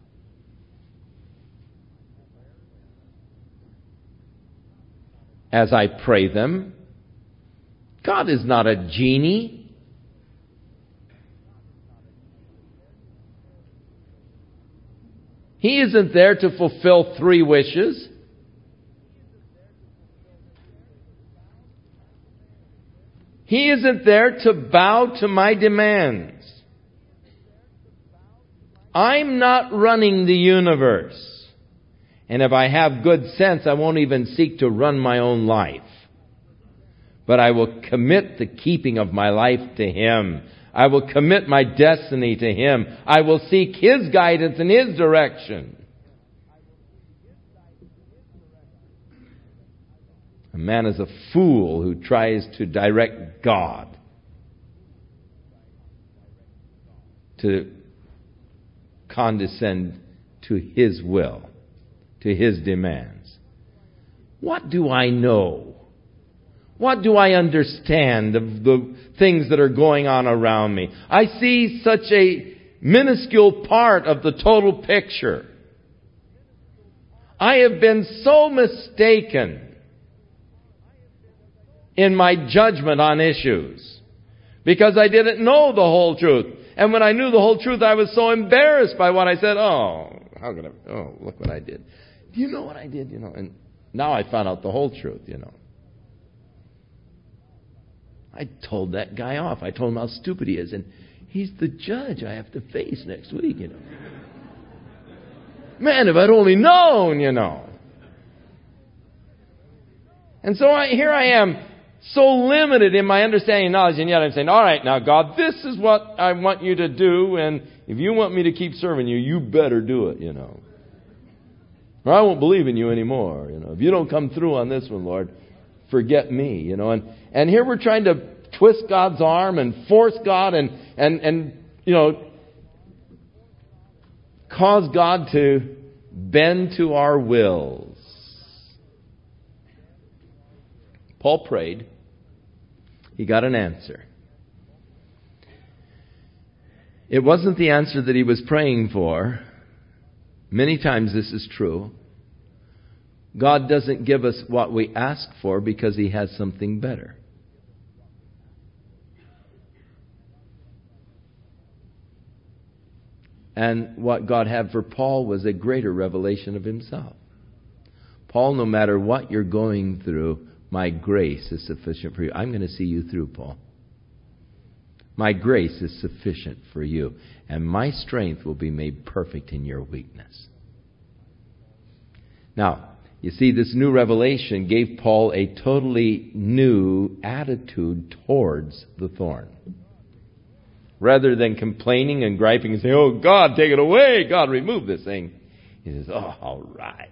As I pray them. God is not a genie. He isn't there to fulfill three wishes. He isn't there to bow to my demands. I'm not running the universe. And if I have good sense, I won't even seek to run my own life. But I will commit the keeping of my life to Him. I will commit my destiny to Him. I will seek His guidance and His direction. A man is a fool who tries to direct God to condescend to His will, to His demands. What do I know? What do I understand of the things that are going on around me? I see such a minuscule part of the total picture. I have been so mistaken in my judgment on issues because I didn't know the whole truth. And when I knew the whole truth, I was so embarrassed by what I said. Oh, how could I? Oh, look what I did. Do you know what I did? You know, and now I found out the whole truth, you know. I told that guy off. I told him how stupid he is. And he's the judge I have to face next week, you know. Man, if I'd only known, you know. And so I, here I am, so limited in my understanding and knowledge, and yet I'm saying, all right, now, God, this is what I want you to do, and if you want me to keep serving you, you better do it, you know. Or I won't believe in you anymore, you know. If you don't come through on this one, Lord, forget me, you know. And and here we're trying to twist God's arm and force God and, and, and you know, cause God to bend to our wills. Paul prayed. He got an answer. It wasn't the answer that he was praying for. Many times this is true. God doesn't give us what we ask for because He has something better. And what God had for Paul was a greater revelation of Himself. Paul, no matter what you're going through, my grace is sufficient for you. I'm going to see you through, Paul. My grace is sufficient for you, and my strength will be made perfect in your weakness. Now, you see, this new revelation gave Paul a totally new attitude towards the thorn. Rather than complaining and griping and saying, oh, God, take it away. God, remove this thing. He says, oh, all right.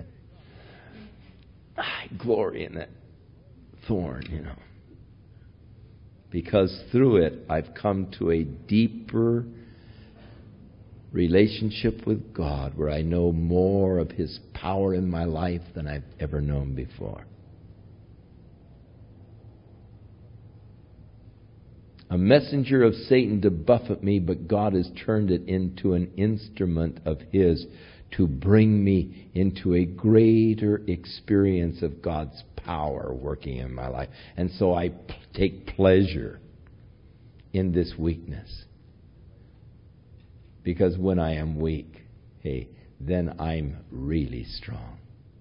I glory in that thorn, you know. Because through it, I've come to a deeper relationship with God where I know more of His power in my life than I've ever known before. A messenger of Satan to buffet me, but God has turned it into an instrument of His to bring me into a greater experience of God's power working in my life. And so I p- take pleasure in this weakness. Because when I am weak, hey, then I'm really strong.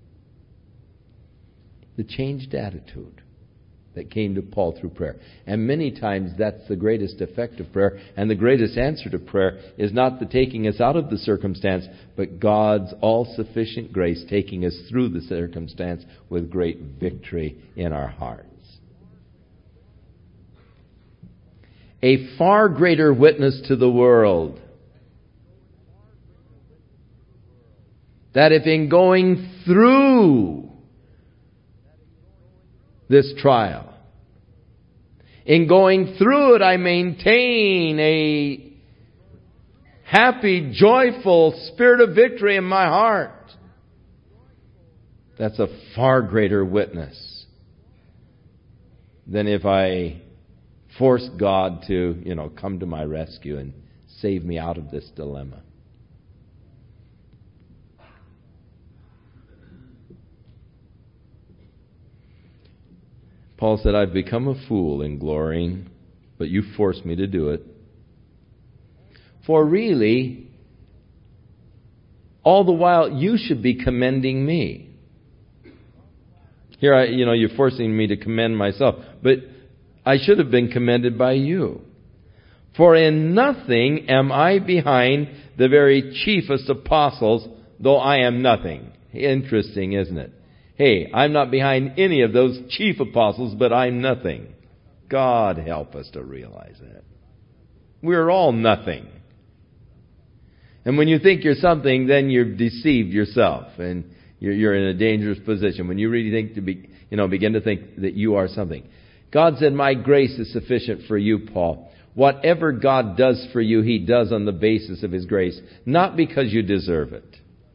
The changed attitude that came to Paul through prayer. And many times that's the greatest effect of prayer. And the greatest answer to prayer is not the taking us out of the circumstance, but God's all-sufficient grace taking us through the circumstance with great victory in our hearts. A far greater witness to the world that if in going through this trial, in going through it, I maintain a happy, joyful spirit of victory in my heart. That's a far greater witness than if I force God to, you know, come to my rescue and save me out of this dilemma. Paul said, I've become a fool in glorying, but you forced me to do it. For really, all the while, you should be commending me. Here, I, you know, you're forcing me to commend myself, but I should have been commended by you. For in nothing am I behind the very chiefest apostles, though I am nothing. Interesting, isn't it? Hey, I'm not behind any of those chief apostles, but I'm nothing. God help us to realize that. We're all nothing. And when you think you're something, then you've deceived yourself, and you're, you're in a dangerous position. When you really think to be, you know, begin to think that you are something. God said, my grace is sufficient for you, Paul. Whatever God does for you, He does on the basis of His grace, not because you deserve it,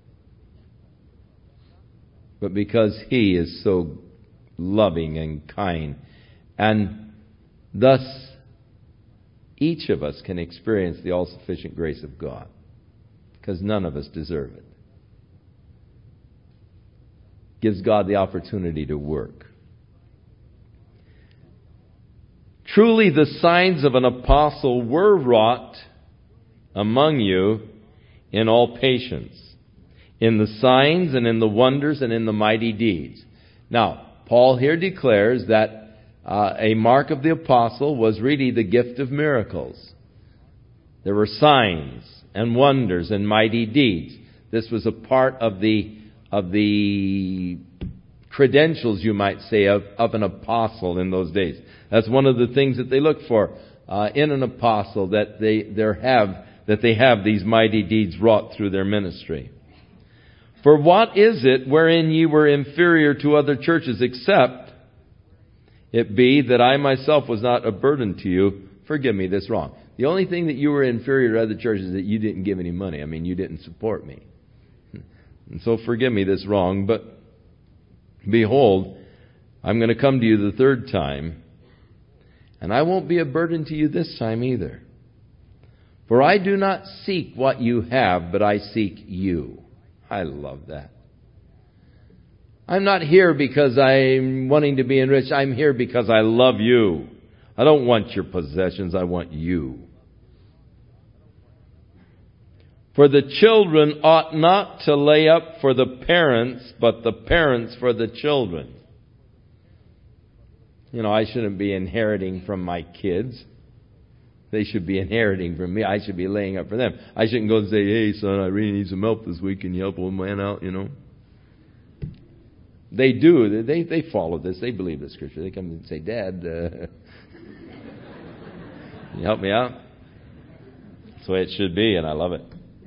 but because He is so loving and kind. And thus, each of us can experience the all-sufficient grace of God, because none of us deserve it. Gives God the opportunity to work. Truly, the signs of an apostle were wrought among you in all patience, in the signs and in the wonders and in the mighty deeds. Now, Paul here declares that uh, a mark of the apostle was really the gift of miracles. There were signs and wonders and mighty deeds. This was a part of the of the credentials, you might say, of, of an apostle in those days. That's one of the things that they look for uh, in an apostle, that they there have that they have these mighty deeds wrought through their ministry. For what is it wherein ye were inferior to other churches, except it be that I myself was not a burden to you? Forgive me this wrong. The only thing that you were inferior to other churches is that you didn't give any money. I mean, you didn't support me. And so forgive me this wrong, but behold, I'm going to come to you the third time, and I won't be a burden to you this time either. For I do not seek what you have, but I seek you. I love that. I'm not here because I'm wanting to be enriched. I'm here because I love you. I don't want your possessions. I want you. For the children ought not to lay up for the parents, but the parents for the children. You know, I shouldn't be inheriting from my kids. They should be inheriting from me. I should be laying up for them. I shouldn't go and say, hey, son, I really need some help this week. Can you help old man out, you know? They do. They they follow this. They believe the Scripture. They come and say, Dad, uh, can you help me out? That's the way it should be, and I love it.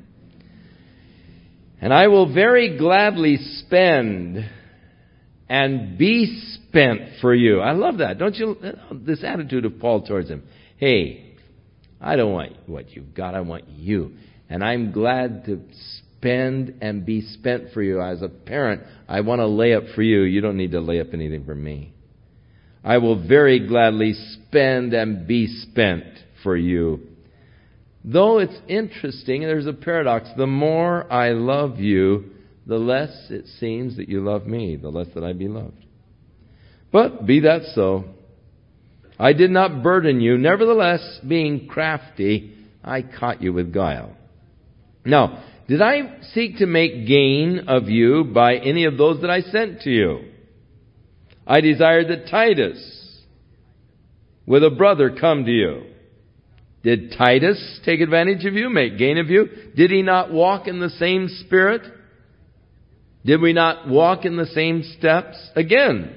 And I will very gladly spend and be spent for you. I love that. Don't you? This attitude of Paul towards him. Hey, I don't want what you've got. I want you. And I'm glad to spend and be spent for you. As a parent, I want to lay up for you. You don't need to lay up anything for me. I will very gladly spend and be spent for you. Though it's interesting, there's a paradox. The more I love you, the less it seems that you love me, the less that I be loved. But be that so. I did not burden you. Nevertheless, being crafty, I caught you with guile. Now, did I seek to make gain of you by any of those that I sent to you? I desired that Titus, with a brother, come to you. Did Titus take advantage of you, make gain of you? Did he not walk in the same spirit? Did we not walk in the same steps? Again,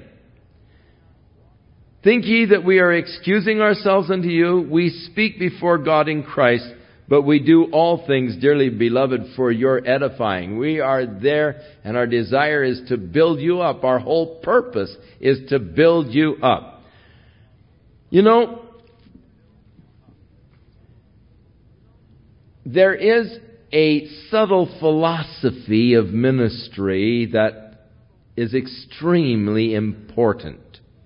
think ye that we are excusing ourselves unto you? We speak before God in Christ, but we do all things, dearly beloved, for your edifying. We are there, and our desire is to build you up. Our whole purpose is to build you up. You know, there is a subtle philosophy of ministry that is extremely important.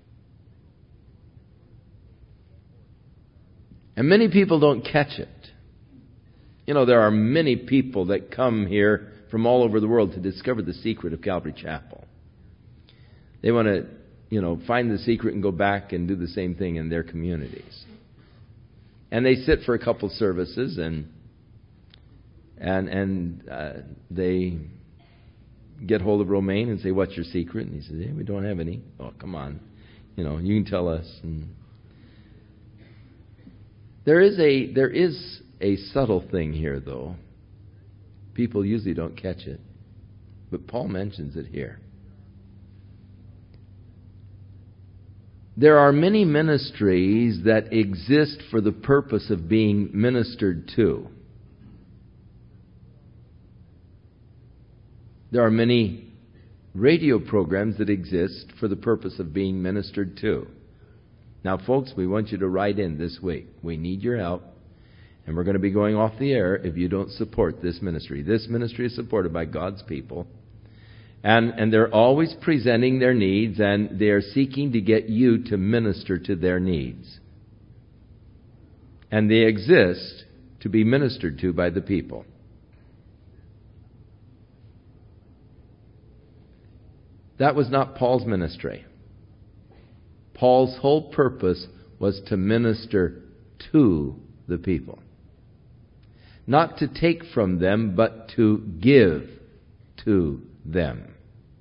And many people don't catch it. You know, there are many people that come here from all over the world to discover the secret of Calvary Chapel. They want to, you know, find the secret and go back and do the same thing in their communities. And they sit for a couple services and And and uh, they get hold of Romaine and say, "What's your secret?" And he says, "Hey, we don't have any." "Oh, come on, you know, you can tell us." And there is a there is a subtle thing here, though. People usually don't catch it, but Paul mentions it here. There are many ministries that exist for the purpose of being ministered to. There are many radio programs that exist for the purpose of being ministered to. Now, folks, we want you to write in this week. We need your help, and we're going to be going off the air if you don't support this ministry. This ministry is supported by God's people, and, and they're always presenting their needs, and they are seeking to get you to minister to their needs. And they exist to be ministered to by the people. That was not Paul's ministry. Paul's whole purpose was to minister to the people. Not to take from them, but to give to them.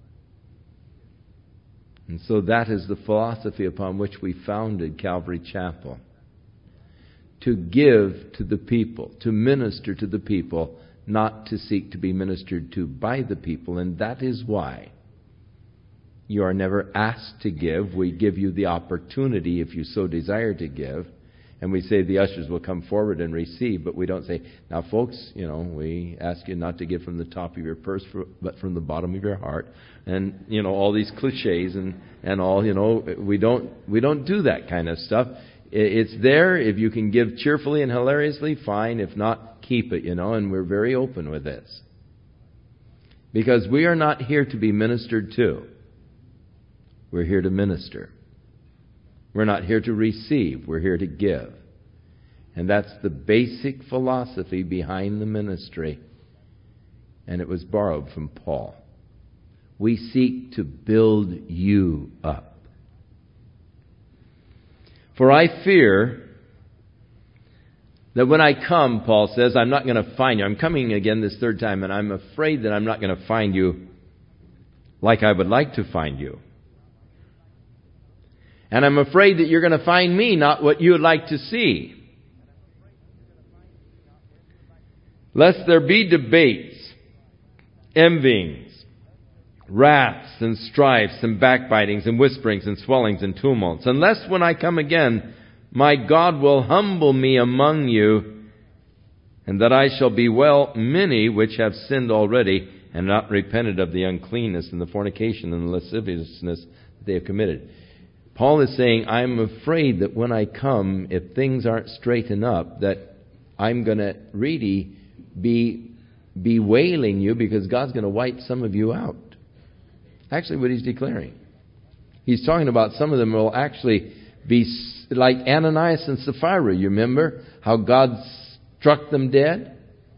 And so that is the philosophy upon which we founded Calvary Chapel. To give to the people, to minister to the people, not to seek to be ministered to by the people. And that is why you are never asked to give. We give you the opportunity if you so desire to give. And we say the ushers will come forward and receive, but we don't say, now folks, you know, we ask you not to give from the top of your purse, but from the bottom of your heart. And, you know, all these cliches and, and all, you know, we don't, we don't do that kind of stuff. It's there. If you can give cheerfully and hilariously, fine. If not, keep it, you know, and we're very open with this. Because we are not here to be ministered to. We're here to minister. We're not here to receive. We're here to give. And that's the basic philosophy behind the ministry. And it was borrowed from Paul. We seek to build you up. For I fear that when I come, Paul says, I'm not going to find you. I'm coming again this third time, and I'm afraid that I'm not going to find you like I would like to find you. And I'm afraid that you're going to find me not what you would like to see. Lest there be debates, envyings, wraths and strifes and backbitings and whisperings and swellings and tumults. Unless when I come again, my God will humble me among you, and that I shall bewail many which have sinned already and not repented of the uncleanness and the fornication and the lasciviousness that they have committed. Paul is saying, I'm afraid that when I come, if things aren't straightened up, that I'm going to really be bewailing you because God's going to wipe some of you out. Actually, what he's declaring. He's talking about some of them will actually be like Ananias and Sapphira. You remember how God struck them dead.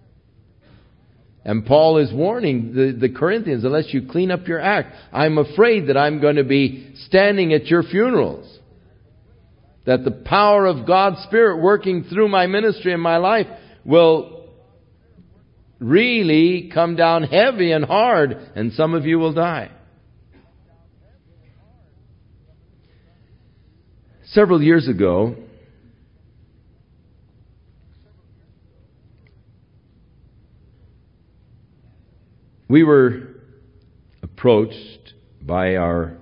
And Paul is warning the, the Corinthians, unless you clean up your act, I'm afraid that I'm going to be standing at your funerals. That the power of God's Spirit working through my ministry and my life will really come down heavy and hard, and some of you will die. Several years ago, we were approached by our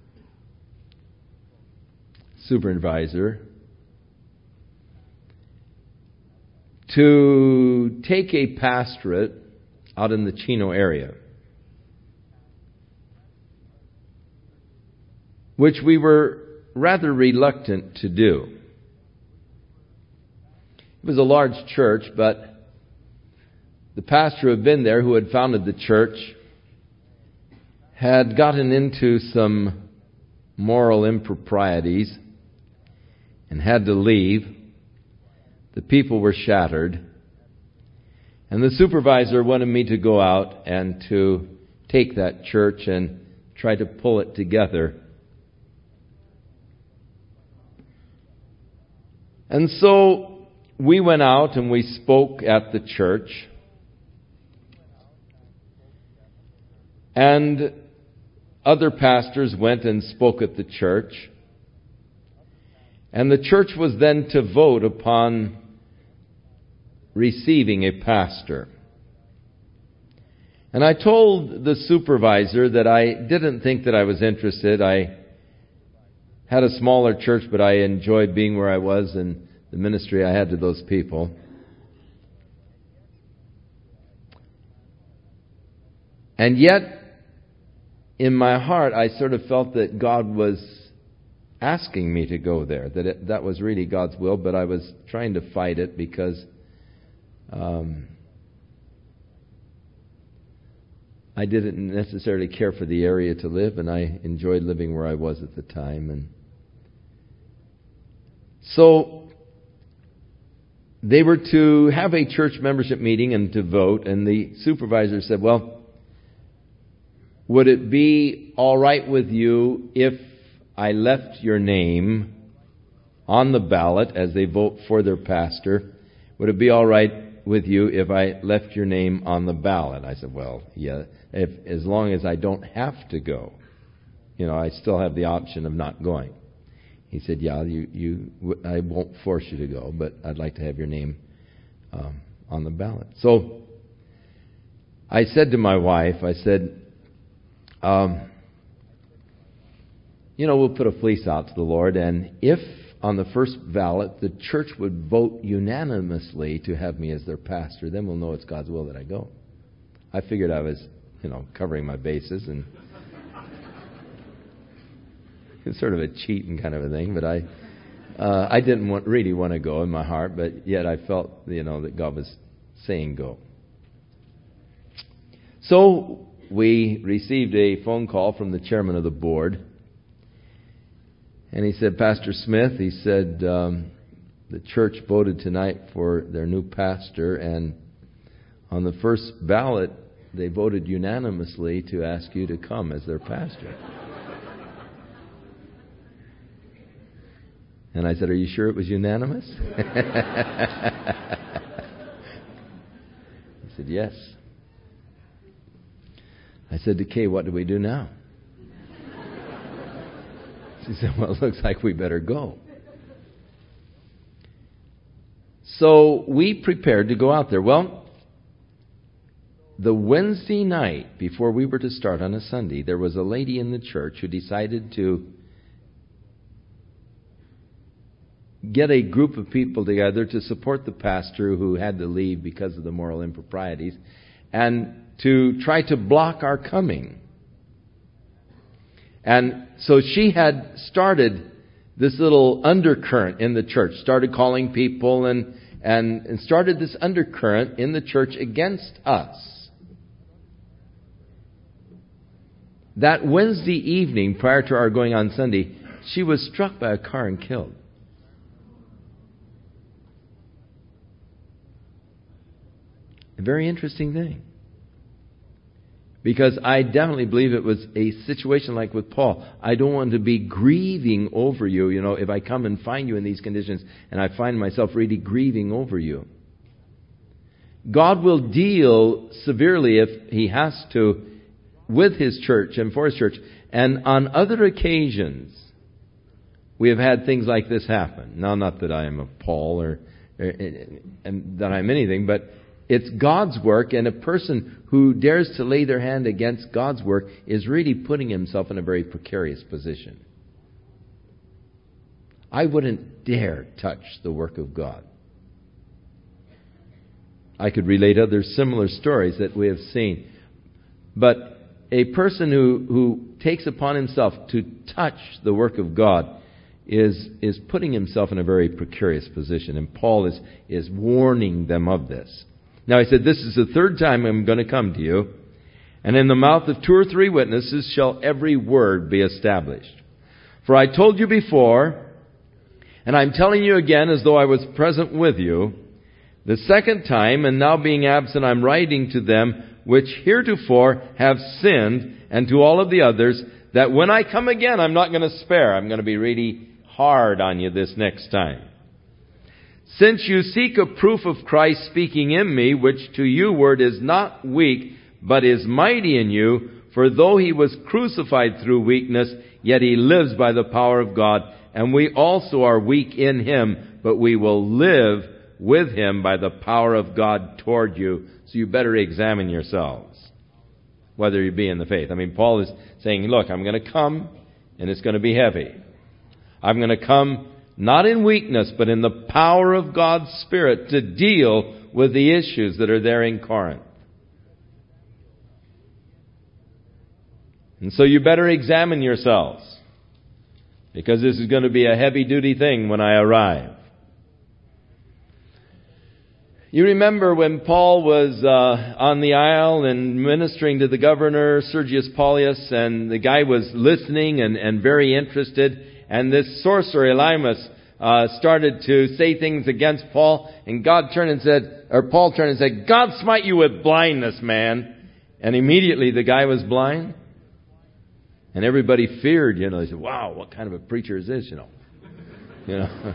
supervisor to take a pastorate out in the Chino area, which we were rather reluctant to do. It was a large church, but the pastor who had been there, who had founded the church, had gotten into some moral improprieties and had to leave. The people were shattered. And the supervisor wanted me to go out and to take that church and try to pull it together. And so we went out and we spoke at the church. And other pastors went and spoke at the church. And the church was then to vote upon receiving a pastor. And I told the supervisor that I didn't think that I was interested. I had a smaller church, but I enjoyed being where I was and the ministry I had to those people. And yet, in my heart, I sort of felt that God was asking me to go there, that it, that was really God's will, but I was trying to fight it because um, I didn't necessarily care for the area to live, and I enjoyed living where I was at the time. And so they were to have a church membership meeting and to vote, and the supervisor said, well, would it be all right with you if I left your name on the ballot as they vote for their pastor? Would it be all right with you if I left your name on the ballot? I said, well, yeah, if, as long as I don't have to go. You know, I still have the option of not going. He said, yeah, you, you, I won't force you to go, but I'd like to have your name um, on the ballot. So I said to my wife, I said, Um, you know, we'll put a fleece out to the Lord, and if on the first ballot the church would vote unanimously to have me as their pastor, then we'll know it's God's will that I go. I figured I was, you know, covering my bases, and it's sort of a cheating kind of a thing, but I uh, I didn't want, really want to go in my heart, but yet I felt, you know, that God was saying go. So we received a phone call from the chairman of the board. And he said, Pastor Smith, he said, um, the church voted tonight for their new pastor. And on the first ballot, they voted unanimously to ask you to come as their pastor. And I said, are you sure it was unanimous? He said, yes. I said to Kay, what do we do now? She said, well, it looks like we better go. So we prepared to go out there. Well, the Wednesday night before we were to start on a Sunday, there was a lady in the church who decided to get a group of people together to support the pastor who had to leave because of the moral improprieties, and to try to block our coming. And so she had started this little undercurrent in the church, started calling people and, and, and started this undercurrent in the church against us. That Wednesday evening, prior to our going on Sunday, she was struck by a car and killed. very interesting thing. Because I definitely believe it was a situation like with Paul. I don't want to be grieving over you. You know, if I come and find you in these conditions and I find myself really grieving over you. God will deal severely if He has to with His church and for His church. And on other occasions, we have had things like this happen. Now, not that I am a Paul or, or and that I'm anything, but it's God's work, and a person who dares to lay their hand against God's work is really putting himself in a very precarious position. I wouldn't dare touch the work of God. I could relate other similar stories that we have seen. But a person who, who takes upon himself to touch the work of God is, is putting himself in a very precarious position. And Paul is, is warning them of this. Now, he said, this is the third time I'm going to come to you, and in the mouth of two or three witnesses shall every word be established. For I told you before, and I'm telling you again as though I was present with you, the second time, and now being absent, I'm writing to them which heretofore have sinned, and to all of the others, that when I come again, I'm not going to spare. I'm going to be really hard on you this next time. Since you seek a proof of Christ speaking in me, which to you word is not weak, but is mighty in you, for though He was crucified through weakness, yet He lives by the power of God, and we also are weak in Him, but we will live with Him by the power of God toward you. So you better examine yourselves, whether you be in the faith. I mean, Paul is saying, look, I'm going to come, and it's going to be heavy. I'm going to come not in weakness, but in the power of God's Spirit to deal with the issues that are there in Corinth. And so you better examine yourselves, because this is going to be a heavy-duty thing when I arrive. You remember when Paul was uh, on the isle and ministering to the governor, Sergius Paulius, and the guy was listening and, and very interested. And this sorcerer, Elymas, uh, started to say things against Paul. And God turned and said, or Paul turned and said, God smite you with blindness, man. And immediately the guy was blind. And everybody feared, you know. They said, wow, what kind of a preacher is this, you know? You know.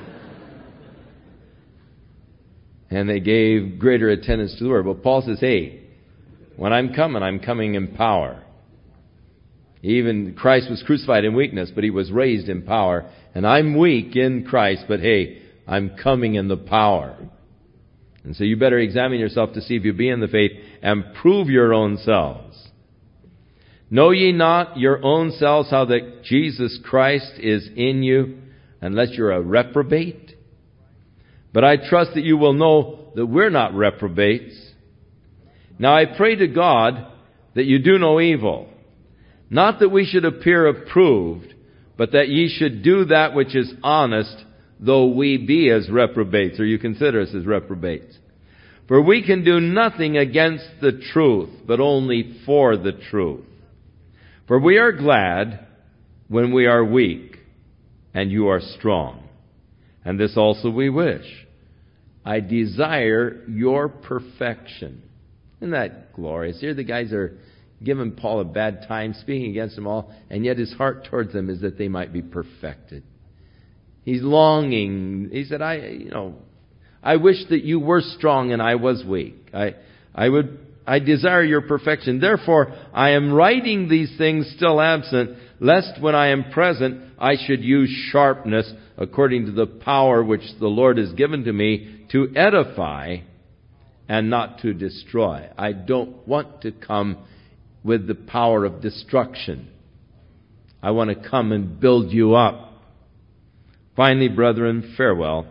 And they gave greater attendance to the word. But Paul says, hey, when I'm coming, I'm coming in power. Even Christ was crucified in weakness, but He was raised in power. And I'm weak in Christ, but hey, I'm coming in the power. And so you better examine yourself to see if you be in the faith and prove your own selves. Know ye not your own selves how that Jesus Christ is in you, unless you're a reprobate? But I trust that you will know that we're not reprobates. Now I pray to God that you do no evil. Not that we should appear approved, but that ye should do that which is honest, though we be as reprobates, or you consider us as reprobates. For we can do nothing against the truth, but only for the truth. For we are glad when we are weak, and you are strong. And this also we wish. I desire your perfection. Isn't that glorious? Here the guys are giving Paul a bad time, speaking against them all, and yet his heart towards them is that they might be perfected. He's longing. He said, I, you know, I wish that you were strong and I was weak. I, I would, I desire your perfection. Therefore, I am writing these things still absent, lest when I am present, I should use sharpness according to the power which the Lord has given to me to edify and not to destroy. I don't want to come with the power of destruction. I want to come and build you up. Finally, brethren, farewell.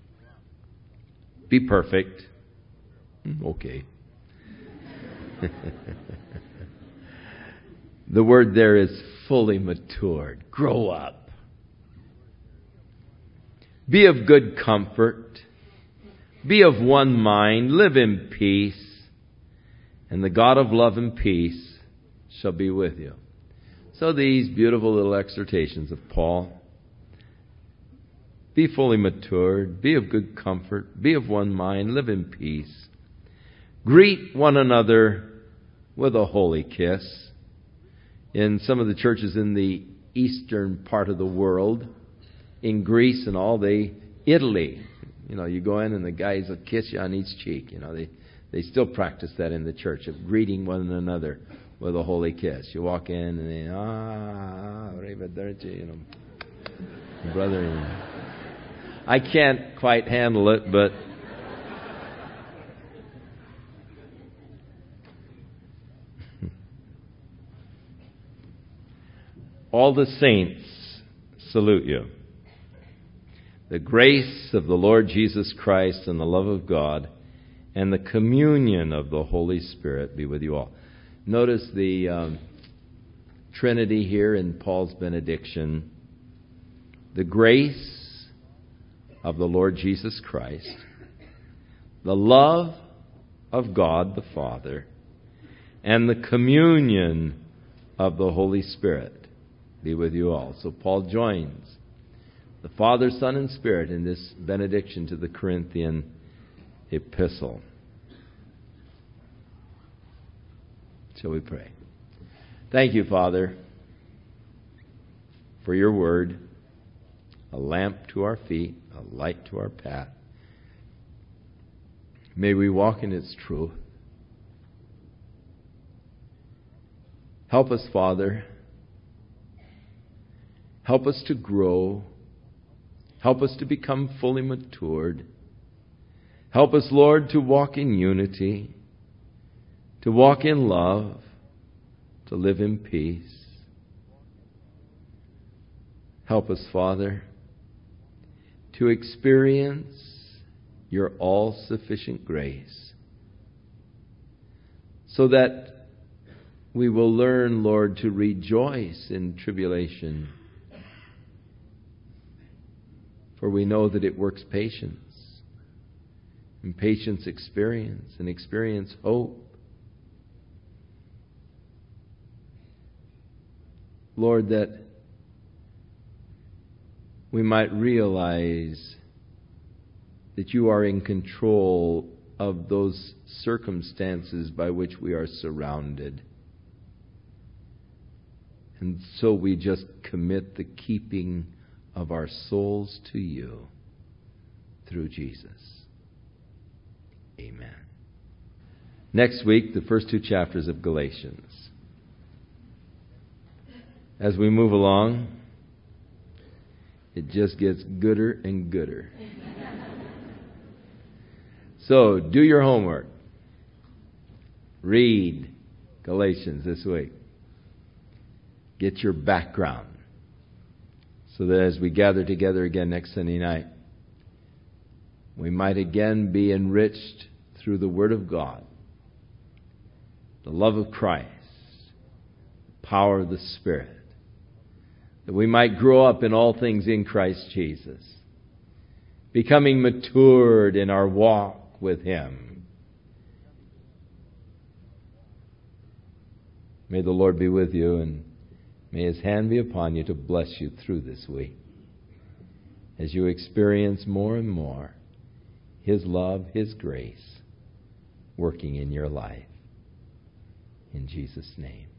Be perfect. Okay. The word there is fully matured. Grow up. Be of good comfort. Be of one mind. Live in peace. And the God of love and peace shall be with you. So these beautiful little exhortations of Paul. Be fully matured. Be of good comfort. Be of one mind. Live in peace. Greet one another with a holy kiss. In some of the churches in the eastern part of the world, in Greece and all, they, Italy, you know, you go in and the guys will kiss you on each cheek. You know, they, they still practice that in the church, of greeting one another with a holy kiss. You walk in and they, ah, arrivederci, you know, brother. I can't quite handle it, but all the saints salute you. The grace of the Lord Jesus Christ and the love of God and the communion of the Holy Spirit be with you all. Notice the um, Trinity here in Paul's benediction. The grace of the Lord Jesus Christ, the love of God the Father, and the communion of the Holy Spirit be with you all. So Paul joins the Father, Son, and Spirit in this benediction to the Corinthian epistle. Shall we pray? Thank you, Father, for your word, a lamp to our feet, a light to our path. May we walk in its truth. Help us, Father. Help us to grow. Help us to become fully matured. Help us, Lord, to walk in unity, to walk in love, to live in peace. Help us, Father, to experience your all-sufficient grace, so that we will learn, Lord, to rejoice in tribulation. For we know that it works patience, and patience experience, and experience hope. Lord, that we might realize that you are in control of those circumstances by which we are surrounded. And so we just commit the keeping of our souls to you through Jesus. Amen. Next week, the first two chapters of Galatians. As we move along, it just gets gooder and gooder. So, do your homework. Read Galatians this week. Get your background, so that as we gather together again next Sunday night, we might again be enriched through the Word of God, the love of Christ, the power of the Spirit, that we might grow up in all things in Christ Jesus, becoming matured in our walk with Him. May the Lord be with you, and may His hand be upon you to bless you through this week, as you experience more and more His love, His grace working in your life. In Jesus' name.